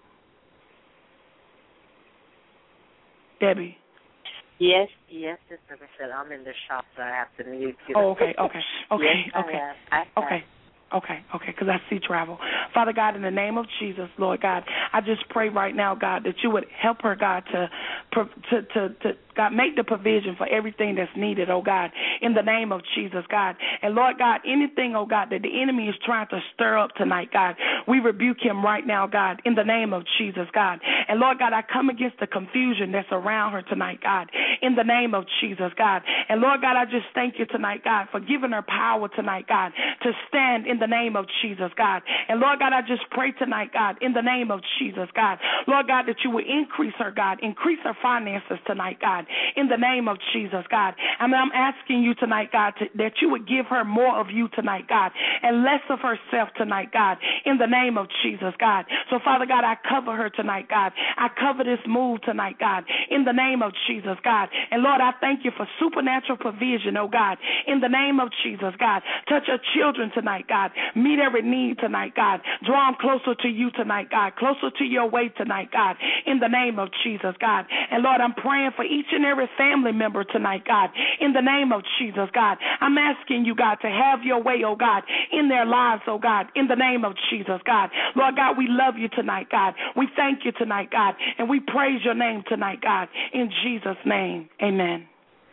Debbie. Yes, yes, Sister Michelle. I'm in the shop, so I have to mute you. Oh, okay, okay, okay, yes, okay, I have. I have. okay, Okay, okay, because I see travel. Father God, in the name of Jesus, Lord God, I just pray right now, God, that you would help her, God, to, to, to, to God, make the provision for everything that's needed, oh God, in the name of Jesus, God. And Lord God, anything, oh God, that the enemy is trying to stir up tonight, God, we rebuke him right now, God, in the name of Jesus, God. And Lord God, I come against the confusion that's around her tonight, God, in the name of Jesus, God. And Lord God, I just thank you tonight, God, for giving her power tonight, God, to stand in the name of Jesus, God. And Lord God, I just pray tonight, God, in the name of Jesus, God. Lord God, that you would increase her, God, increase her finances tonight, God, in the name of Jesus, God. I mean, I'm asking you tonight, God, to, that you would give her more of you tonight, God, and less of herself tonight, God, in the name of Jesus, God. So, Father God, I cover her tonight, God. I cover this move tonight, God, in the name of Jesus, God. And Lord, I thank you for supernatural provision, oh God, in the name of Jesus, God. Touch her children tonight, God. Meet every need tonight, God. Draw them closer to you tonight, God. Closer to your way tonight, God, in the name of Jesus, God. And Lord, I'm praying for each and every family member tonight, God, in the name of Jesus, God. I'm asking you, God, to have your way, oh God, in their lives, oh God, in the name of Jesus, God. Lord God, we love you tonight, God. We thank you tonight, God, and we praise your name tonight, God, in Jesus' name. Amen.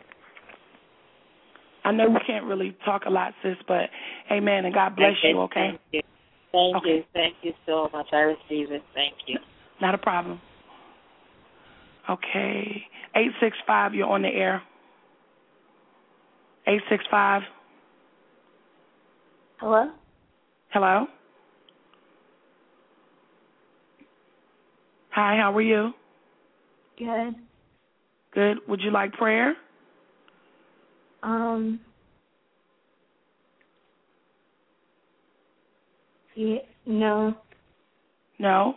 I know we can't really talk a lot, sis, but amen, and God bless you, okay? Thank you. Thank okay. you. Thank you so much. I receive it. Thank you. Not a problem. Okay. eight six five, you're on the air. eight six five. Hello? Hello? Hi, how are you? Good. Good. Would you like prayer? Um, yeah, no. No?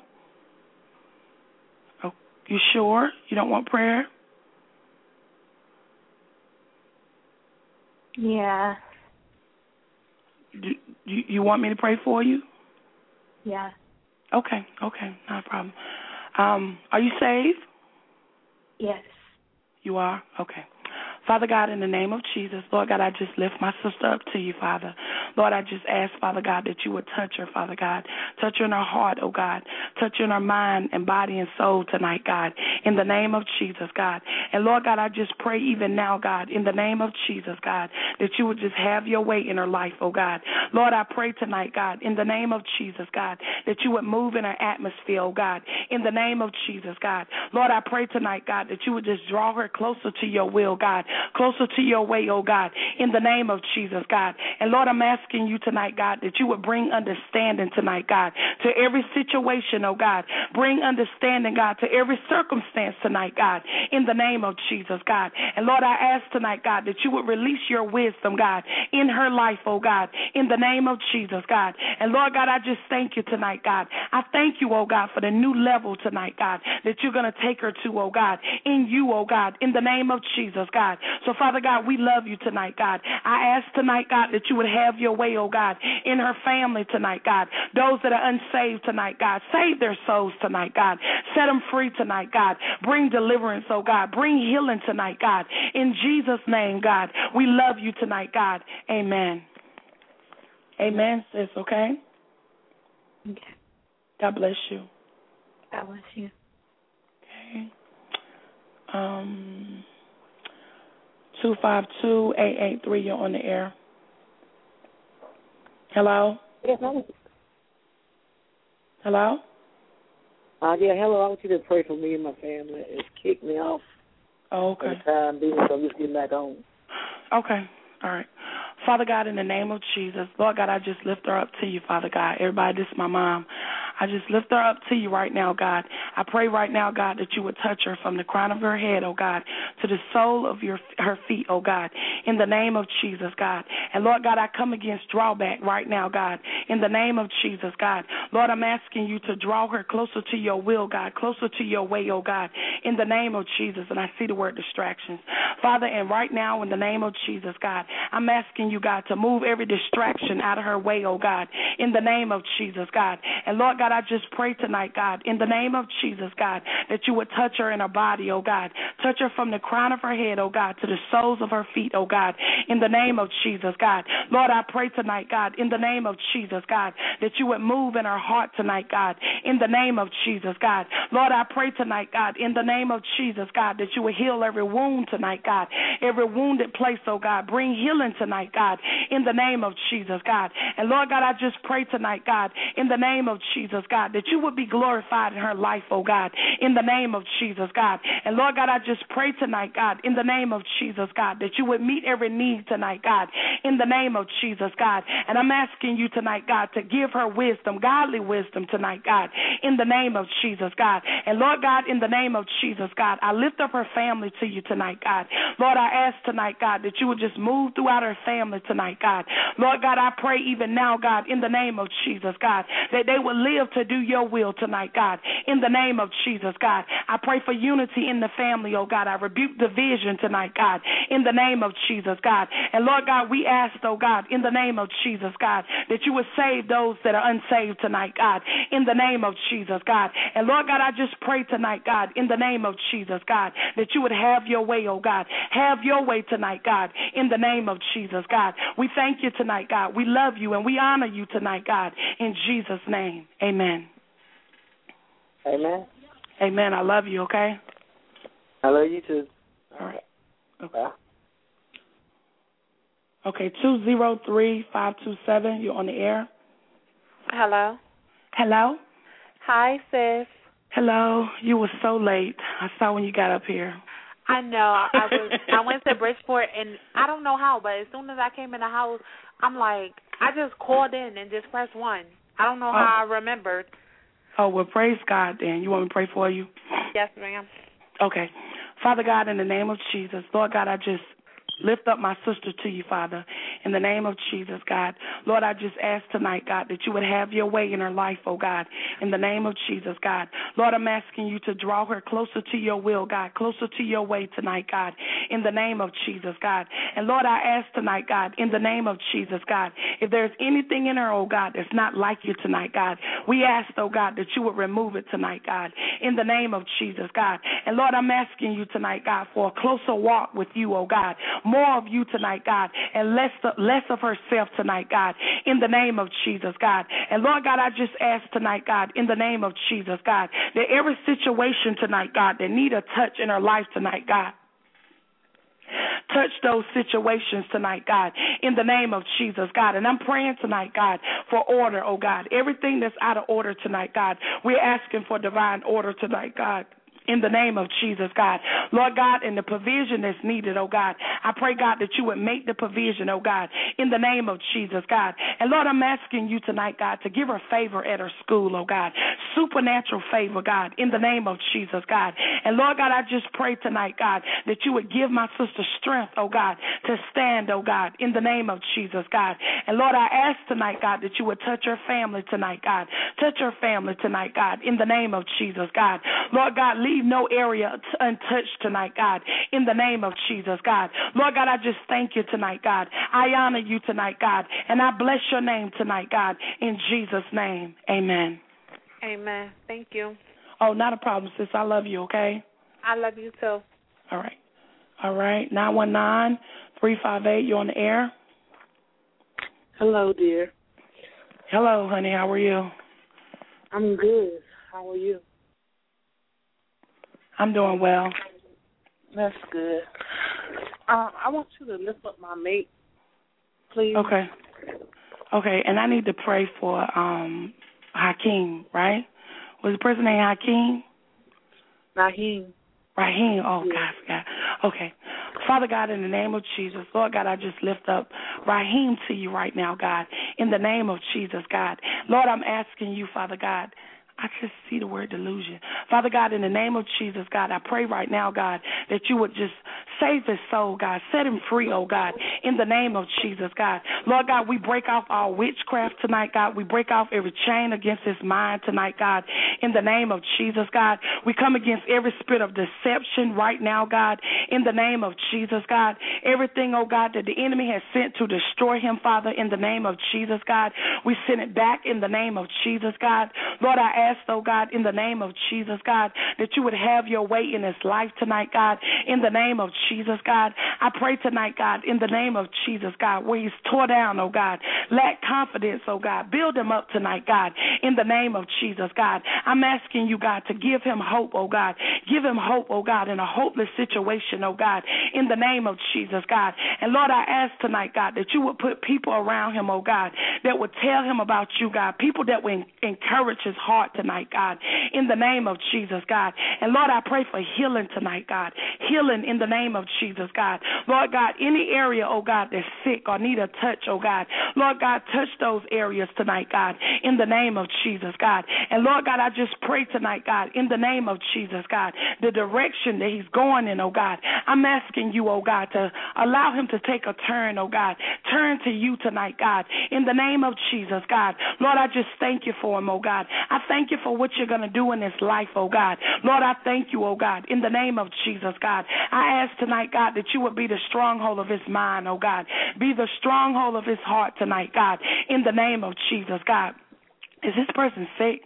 Oh, you sure? You don't want prayer? Yeah. Do, you, you want me to pray for you? Yeah. Okay, okay, not a problem. Um, are you saved? Yes. You are? Okay. Father God, in the name of Jesus, Lord God, I just lift my sister up to you, Father. Lord, I just ask, Father God, that you would touch her, Father God. Touch her in her heart, oh God. Touch her in her mind and body and soul tonight, God, in the name of Jesus, God. And Lord God, I just pray even now, God, in the name of Jesus, God, that you would just have your way in her life, oh God. Lord, I pray tonight, God, in the name of Jesus, God, that you would move in her atmosphere, oh God, in the name of Jesus, God. Lord, I pray tonight, God, that you would just draw her closer to your will, God, closer to your way, oh God, in the name of Jesus, God. And Lord, I'm asking you tonight, God, that you would bring understanding tonight, God, to every situation, oh God. Bring understanding, God, to every circumstance tonight, God, in the name of Jesus, God. And Lord, I ask tonight, God, that you would release your wisdom, God, in her life, oh God, in the name of Jesus, God. And Lord God, I just thank you tonight, God. I thank you, oh God, for the new level tonight, God, that you're going to take her to, oh God, in you, oh God, in the name of Jesus, God. So, Father God, we love you tonight, God. I ask tonight, God, that you would have your way, oh God, in her family tonight, God. Those that are unsaved tonight, God, save their souls tonight, God. Set them free tonight, God. Bring deliverance, oh God. Bring healing tonight, God. In Jesus' name, God, we love you tonight, God. Amen. Amen, sis, okay? Okay. God bless you. God bless you. Okay. Um... two five two, eight eight three, you're on the air. Hello? Yes, I'm... Hello? Uh, yeah, hello. I want you to pray for me and my family. It's kicked me off. Oh, okay. For the time being, so I'm just getting back on. Okay. All right. Father God, in the name of Jesus, Lord God, I just lift her up to you, Father God. Everybody, this is my mom. I just lift her up to you right now, God. I pray right now, God, that you would touch her from the crown of her head, oh God, to the sole of your her feet, oh God, in the name of Jesus, God. And Lord God, I come against drawback right now, God, in the name of Jesus, God. Lord, I'm asking you to draw her closer to your will, God, closer to your way, oh God, in the name of Jesus. And I see the word distractions. Father, and right now, in the name of Jesus, God, I'm asking you, God, to move every distraction out of her way, oh God, in the name of Jesus, God. And Lord God, God, I just pray tonight, God, in the name of Jesus, God, that you would touch her in her body, oh God. Touch her from the crown of her head, oh God, to the soles of her feet, oh God, in the name of Jesus, God. Lord, I pray tonight, God, in the name of Jesus, God, that you would move in her heart tonight, God, in the name of Jesus, God. Lord, I pray tonight, God, in the name of Jesus, God, that you would heal every wound tonight, God, every wounded place, oh God. Bring healing tonight, God, in the name of Jesus, God. And Lord God, I just pray tonight, God, in the name of Jesus, God, that you would be glorified in her life, oh God, in the name of Jesus, God. And Lord God, I just pray tonight, God, in the name of Jesus, God, that you would meet every need tonight, God, in the name of Jesus, God. And I'm asking you tonight, God, to give her wisdom, godly wisdom tonight, God, in the name of Jesus, God. And Lord God, in the name of Jesus, God, I lift up her family to you tonight, God. Lord, I ask tonight, God, that you would just move throughout her family tonight, God. Lord God, I pray even now, God, in the name of Jesus, God, that they will live to do your will tonight, God, in the name of Jesus, God. I pray for unity in the family, oh God. I rebuke division tonight, God, in the name of Jesus, God. And Lord God, we ask, oh God, in the name of Jesus, God, that you would save those that are unsaved tonight, God, in the name of Jesus, God. And Lord God, I just pray tonight, God, in the name of Jesus, God, that you would have your way, oh God. Have your way tonight, God, in the name of Jesus, God. We thank you tonight, God. We love you and we honor you tonight, God, in Jesus' name. Amen. Amen. Amen. I love you, okay? I love you too. All right. Okay. Okay, two zero three, five two seven, you're on the air. Hello. Hello? Hi, sis. Hello. You were so late. I saw when you got up here. I know. I was. I went to Bridgeport, and I don't know how, but as soon as I came in the house, I'm like, I just called in and just pressed one. I don't know how oh. I remembered. Oh, well, praise God, then. You want me to pray for you? Yes, ma'am. Okay. Father God, in the name of Jesus, Lord God, I just lift up my sister to you, Father, in the name of Jesus, God. Lord, I just ask tonight, God, that you would have your way in her life, oh God, in the name of Jesus, God. Lord, I'm asking you to draw her closer to your will, God, closer to your way tonight, God, in the name of Jesus, God. And Lord, I ask tonight, God, in the name of Jesus, God, if there's anything in her, oh God, that's not like you tonight, God, we ask, oh God, that you would remove it tonight, God, in the name of Jesus, God. And Lord, I'm asking you tonight, God, for a closer walk with you, oh God, more of you tonight, God, and less less of herself tonight, God, in the name of Jesus, God. And Lord God, I just ask tonight, God, in the name of Jesus, God, that every situation tonight, God, that need a touch in her life tonight, God, touch those situations tonight, God, in the name of Jesus, God. And I'm praying tonight, God, for order, oh God. Everything that's out of order tonight, God, we're asking for divine order tonight, God, in the name of Jesus, God. Lord God, in the provision that's needed, oh God, I pray, God, that you would make the provision, oh God, in the name of Jesus, God. And Lord, I'm asking you tonight, God, to give her favor at her school, oh God, supernatural favor, God, in the name of Jesus, God. And Lord God, I just pray tonight, God, that you would give my sister strength, oh God, to stand, oh God, in the name of Jesus, God. And Lord, I ask tonight, God, that you would touch her family tonight, God. Touch her family tonight, God, in the name of Jesus, God. Lord God, leave no area untouched tonight, God, in the name of Jesus, God. Lord God, I just thank you tonight, God. I honor you tonight, God, and I bless your name tonight, God, in Jesus' name. Amen. Amen. Thank you. Oh, not a problem, sis. I love you, okay? I love you, too. All right. All right. nine one nine, three five eight, you're on the air. Hello, dear. Hello, honey. How are you? I'm good. How are you? I'm doing well. That's good. Uh, I want you to lift up my mate, please. Okay. Okay, and I need to pray for um, Hakeem, right? Was the person named Hakeem? Raheem. Raheem. Oh, yeah. God, I forgot. Okay. Father God, in the name of Jesus, Lord God, I just lift up Raheem to you right now, God, in the name of Jesus, God. Lord, I'm asking you, Father God, I just see the word delusion. Father God, in the name of Jesus, God, I pray right now, God, that you would just save his soul, God. Set him free, oh God, in the name of Jesus, God. Lord God, we break off all witchcraft tonight, God. We break off every chain against his mind tonight, God, in the name of Jesus, God. We come against every spirit of deception right now, God, in the name of Jesus, God. Everything, oh God, that the enemy has sent to destroy him, Father, in the name of Jesus, God. We send it back in the name of Jesus, God. Lord, I ask, oh God, in the name of Jesus, God, that you would have your way in his life tonight, God, in the name of Jesus, God. I pray tonight, God, in the name of Jesus, God, where he's tore down, oh God, lack confidence, oh God, build him up tonight, God, in the name of Jesus, God. I'm asking you, God, to give him hope, oh God. Give him hope, oh God, in a hopeless situation, oh God, in the name of Jesus, God. And Lord, I ask tonight, God, that you would put people around him, oh God, that would tell him about you, God, people that would encourage his heart tonight, God, in the name of Jesus, God. And Lord, I pray for healing tonight, God, healing in the name of Jesus, God. Lord God, any area, oh God, that's sick or need a touch, oh God, Lord God, touch those areas tonight, God, in the name of Jesus, God. And Lord God, I just pray tonight, God, in the name of Jesus, God, the direction that he's going in, oh God, I'm asking you, oh God, to allow him to take a turn, oh God, turn to you tonight, God, in the name of Jesus, God. Lord, I just thank you for him, oh God. I thank you for what you're going to do in his life, oh God. Lord, I thank you, oh God, in the name of Jesus, God. I ask tonight, God, that you would be the stronghold of his mind, oh God. Be the stronghold of his heart tonight, God, in the name of Jesus, God. Is this person sick?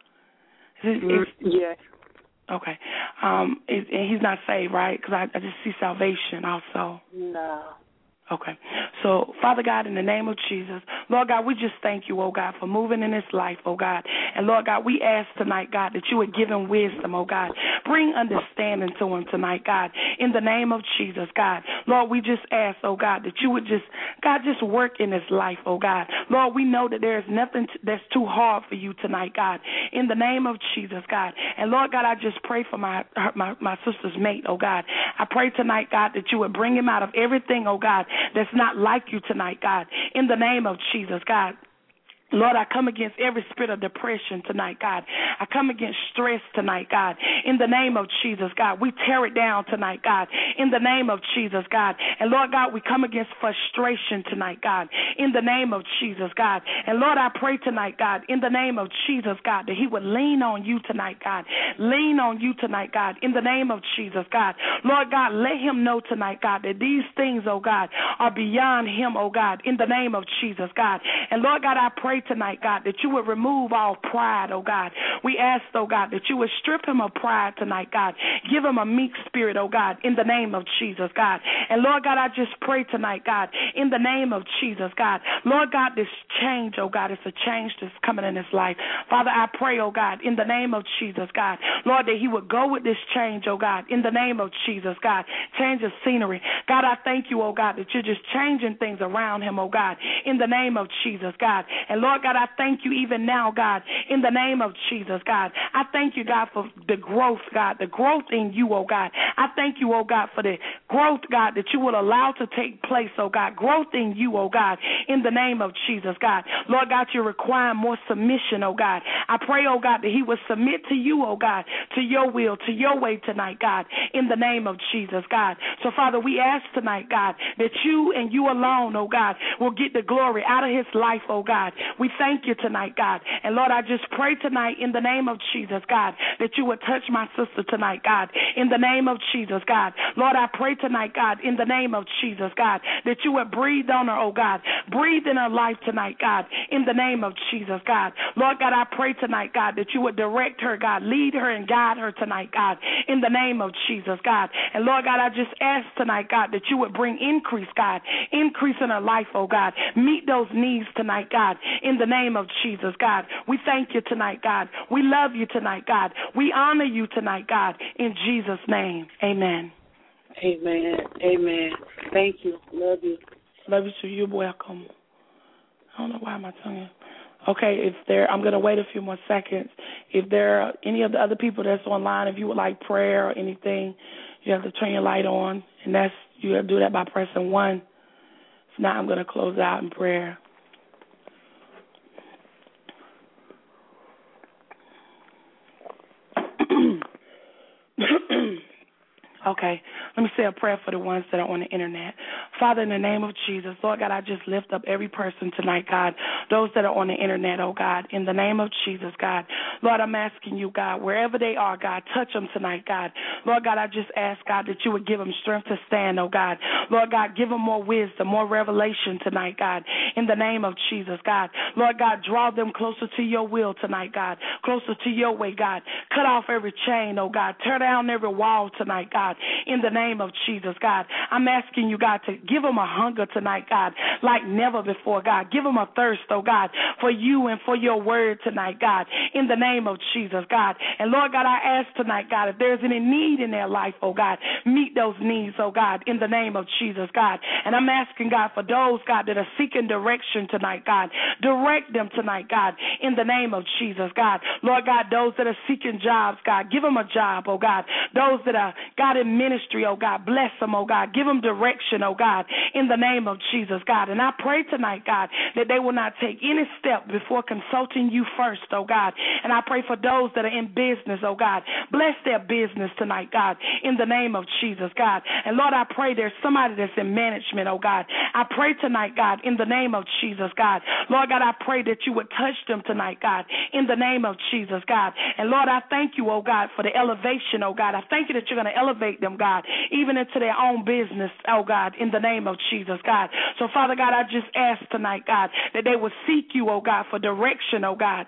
Is it, is, yes. Okay. Um, is, and he's not saved, right? Because I, I just see salvation also. No. Okay. So, Father God, in the name of Jesus, Lord God, we just thank you, oh God, for moving in his life, oh God. And Lord God, we ask tonight, God, that you would give him wisdom, oh God. Bring understanding to him tonight, God, in the name of Jesus, God. Lord, we just ask, oh God, that you would just, God, just work in his life, oh God. Lord, we know that there is nothing t- that's too hard for you tonight, God, in the name of Jesus, God. And Lord God, I just pray for my, my, my sister's mate, oh God. I pray tonight, God, that you would bring him out of everything, oh God, that's not like you tonight, God, in the name of Jesus, God. Lord, I come against every spirit of depression tonight, God. I come against stress tonight, God. In the name of Jesus, God, we tear it down tonight, God. In the name of Jesus, God. And Lord God, we come against frustration tonight, God. In the name of Jesus, God. And Lord, I pray tonight, God, in the name of Jesus, God, that he would lean on you tonight, God. Lean on you tonight, God. In the name of Jesus, God. Lord God, let him know tonight, God, that these things, oh God, are beyond him, oh God. In the name of Jesus, God. And Lord God, I pray tonight, God, that you would remove all pride, oh God. We ask, oh God, that you would strip him of pride tonight, God. Give him a meek spirit, oh God, in the name of Jesus, God. And Lord God, I just pray tonight, God, in the name of Jesus, God. Lord God, this change, oh God, it's a change that's coming in his life. Father, I pray, oh God, in the name of Jesus, God, Lord, that he would go with this change, oh God, in the name of Jesus, God. Change of scenery. God, I thank you, oh God, that you're just changing things around him, oh God, in the name of Jesus, God. And Lord God, I thank you even now, God, in the name of Jesus, God. I thank you, God, for the growth, God, the growth in you, oh God. I thank you, oh God, for the growth, God, that you will allow to take place, oh God. Growth in you, oh God, in the name of Jesus, God. Lord God, you're requiring more submission, oh God. I pray, oh God, that he will submit to you, oh God, to your will, to your way tonight, God, in the name of Jesus, God. So, Father, we ask tonight, God, that you and you alone, oh God, will get the glory out of his life, oh God. We thank you tonight, God. And Lord, I just pray tonight in the name of Jesus, God, that you would touch my sister tonight, God, in the name of Jesus, God. Lord, I pray tonight, God, in the name of Jesus, God, that you would breathe on her, oh God. Breathe in her life tonight, God, in the name of Jesus, God. Lord God, I pray tonight, God, that you would direct her, God, lead her and guide her tonight, God, in the name of Jesus, God. And Lord God, I just ask tonight, God, that you would bring increase, God, increase in her life, oh God. Meet those needs tonight, God, in the name of Jesus, God. We thank you tonight, God. We love you tonight, God. We honor you tonight, God, in Jesus' name. Amen. Amen. Amen. Thank you. Love you. Love you too. You're welcome. I don't know why my tongue. Okay, if there, I'm going to wait a few more seconds. If there are any of the other people that's online, if you would like prayer or anything, you have to turn your light on, and that's you have to do that by pressing one. If not, I'm going to close out in prayer. Okay, let me say a prayer for the ones that are on the internet. Father, in the name of Jesus, Lord God, I just lift up every person tonight, God, those that are on the internet, oh God, in the name of Jesus, God. Lord, I'm asking you, God, wherever they are, God, touch them tonight, God. Lord God, I just ask, God, that you would give them strength to stand, oh God. Lord God, give them more wisdom, more revelation tonight, God, in the name of Jesus, God. Lord God, draw them closer to your will tonight, God, closer to your way, God. Cut off every chain, oh God. Tear down every wall tonight, God, in the name of Jesus, God. I'm asking you, God, to give them a hunger tonight, God, like never before, God. Give them a thirst, oh God, for you and for your word tonight, God, in the name of Jesus, God. And Lord God, I ask tonight, God, if there's any need in their life, oh God, meet those needs, oh God, in the name of Jesus, God. And I'm asking, God, for those, God, that are seeking direction tonight, God, direct them tonight, God, in the name of Jesus, God. Lord God, those that are seeking jobs, God, give them a job, oh God. Those that are, God, in ministry, oh God, bless them, oh God. Give them direction, oh God, in the name of Jesus, God. And I pray tonight, God, that they will not take any step before consulting you first, oh God. And I pray for those that are in business, oh God. Bless their business tonight, God, in the name of Jesus, God. And Lord, I pray there's somebody that's in management, oh God. I pray tonight, God, in the name of Jesus, God. Lord God, I pray that you would touch them tonight, God, in the name of Jesus, God. And Lord, I thank you, oh God, for the elevation, oh God. I thank you that you're going to elevate them, God, even into their own business, oh God, in the name of Jesus, God. So, Father God, I just ask tonight, God, that they would seek you, oh God, for direction, oh God.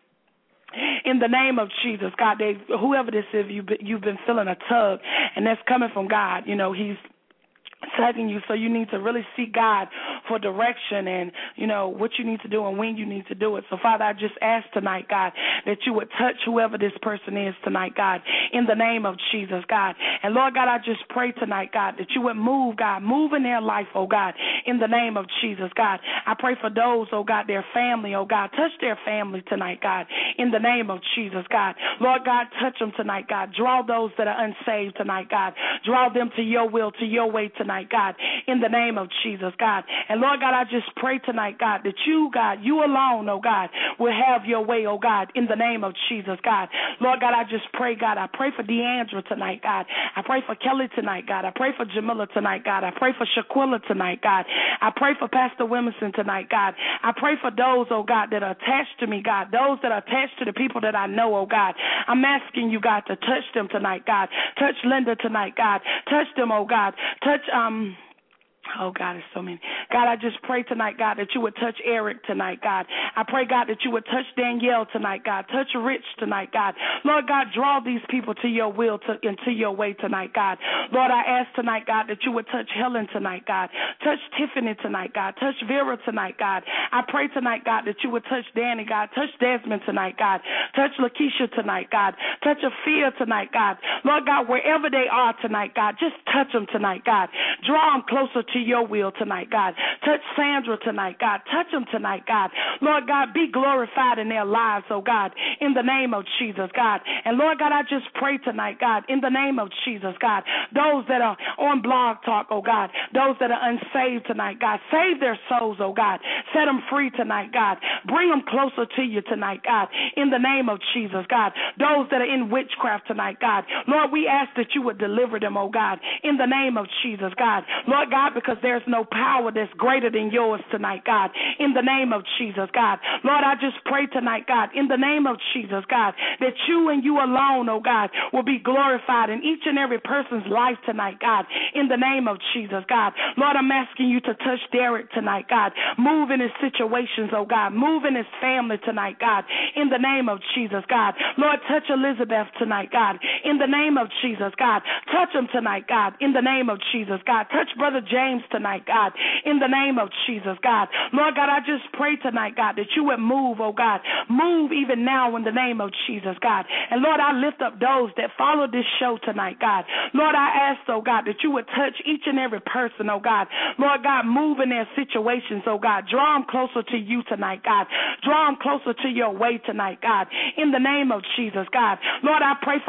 In the name of Jesus, God, they, whoever this is, you've been, you've been feeling a tug, and that's coming from God. You know, he's tugging you, so you need to really seek God for direction and, you know, what you need to do and when you need to do it. So, Father, I just ask tonight, God, that you would touch whoever this person is tonight, God, in the name of Jesus, God. And, Lord God, I just pray tonight, God, that you would move, God, move in their life, oh God, in the name of Jesus, God. I pray for those, oh God, their family, oh God, touch their family tonight, God, in the name of Jesus, God. Lord God, touch them tonight, God. Draw those that are unsaved tonight, God. Draw them to your will, to your way tonight, God, in the name of Jesus, God. And Lord God, I just pray tonight, God, that you, God, you alone, oh God, will have your way, oh God, in the name of Jesus, God. Lord God, I just pray, God, I pray for Deandra tonight, God. I pray for Kelly tonight, God. I pray for Jamila tonight, God. I pray for Shaquilla tonight, God. I pray for Pastor Williamson tonight, God. I pray for those, oh God, that are attached to me, God, those that are attached to the people that I know, oh God. I'm asking you, God, to touch them tonight, God. Touch Linda tonight, God. Touch them, oh God. Touch, um... Oh, God, it's so many. God, I just pray tonight, God, that you would touch Eric tonight, God. I pray, God, that you would touch Danielle tonight, God. Touch Rich tonight, God. Lord God, draw these people to your will to, and to your way tonight, God. Lord, I ask tonight, God, that you would touch Helen tonight, God. Touch Tiffany tonight, God. Touch Vera tonight, God. I pray tonight, God, that you would touch Danny, God. Touch Desmond tonight, God. Touch Lakeisha tonight, God. Touch Afia tonight, God. Lord God, wherever they are tonight, God, just touch them tonight, God. Draw them closer to your will tonight, God. Touch Sandra tonight, God. Touch them tonight, God. Lord God, be glorified in their lives, oh God, in the name of Jesus, God. And Lord God, I just pray tonight, God, in the name of Jesus, God, those that are on Blog Talk, oh God, those that are unsaved tonight, God, save their souls, oh God. Set them free tonight, God. Bring them closer to you tonight, God, in the name of Jesus, God. Those that are in witchcraft tonight, God, Lord, we ask that you would deliver them, oh God, in the name of Jesus, God. Lord God, because there's no power that's greater than yours tonight, God, in the name of Jesus, God. Lord, I just pray tonight, God, in the name of Jesus, God, that you and you alone, oh God, will be glorified in each and every person's life tonight, God, in the name of Jesus, God. Lord, I'm asking you to touch Derek tonight, God. Move in his situations, oh God. Move in his family tonight, God, in the name of Jesus, God. Lord, touch Elizabeth tonight, God, in the name of Jesus, God. Touch him tonight, God, in the name of Jesus, God. Touch Brother James tonight, God, in the name of Jesus, God. Lord God, I just pray tonight, God, that you would move, oh God. Move even now in the name of Jesus, God. And Lord, I lift up those that follow this show tonight, God. Lord, I ask, oh God, that you would touch each and every person, oh God. Lord God, move in their situations, oh God. Draw them closer to you tonight, God. Draw them closer to your way tonight, God, in the name of Jesus, God. Lord, I pray for every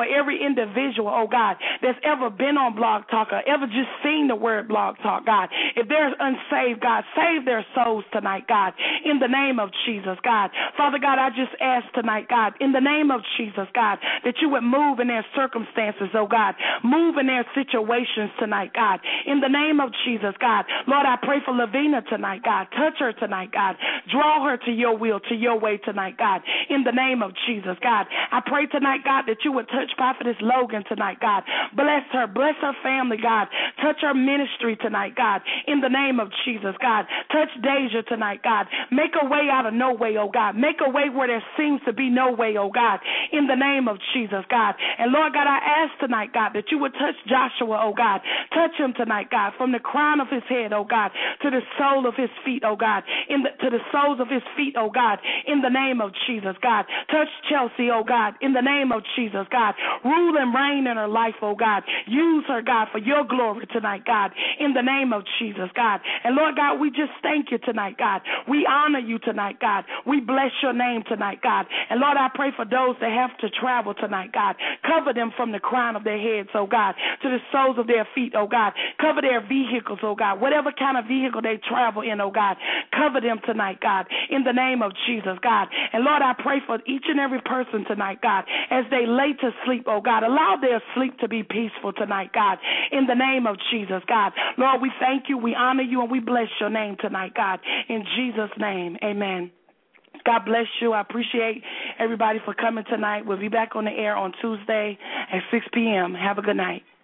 individual, oh God, that's ever been on Blog Talk or ever just seen the word Blog Talk, God. If there's unsaved, God, save their souls tonight, God, in the name of Jesus, God. Father God, I just ask tonight, God, in the name of Jesus, God, that you would move in their circumstances, oh God, move in their situations tonight, God, in the name of Jesus, God. Lord, I pray for Lavina tonight, God. Touch her tonight, God. Draw her to your will, to your way tonight, God, in the name of Jesus, God. I pray tonight, God, that you would touch Prophetess Logan tonight, God. Bless her. Bless her family, God. Touch her ministry tonight, God, in the name of Jesus, God. Touch Deja tonight, God. Make a way out of no way, oh God. Make a way where there seems to be no way, oh God, in the name of Jesus, God. And Lord God, I ask tonight, God, that you would touch Joshua, oh God. Touch him tonight, God, from the crown of his head, oh God, to the sole of his feet, oh God, in the, to the soles of his feet, oh God, in the name of Jesus, God. Touch Chelsea, oh God, in the name of Jesus, God. Rule and reign in her life, oh God. Use her, God, for your glory tonight, God, in the name of Jesus, God. And Lord God, we just thank you tonight, God. We honor you tonight, God. We bless your name tonight, God. And Lord, I pray for those that have to travel tonight, God. Cover them from the crown of their heads, oh God, to the soles of their feet, oh God. Cover their vehicles, oh God. Whatever kind of vehicle they travel in, oh God. Cover them tonight, God, in the name of Jesus, God. And Lord, I pray for each and every person tonight, God, as they lay to sleep, oh God. Allow their sleep to be peaceful tonight, God, in the name of Jesus, God. Lord, we thank you, we honor you, and we bless your name tonight, God. In Jesus' name, amen. God bless you. I appreciate everybody for coming tonight. We'll be back on the air on Tuesday at six p.m. Have a good night.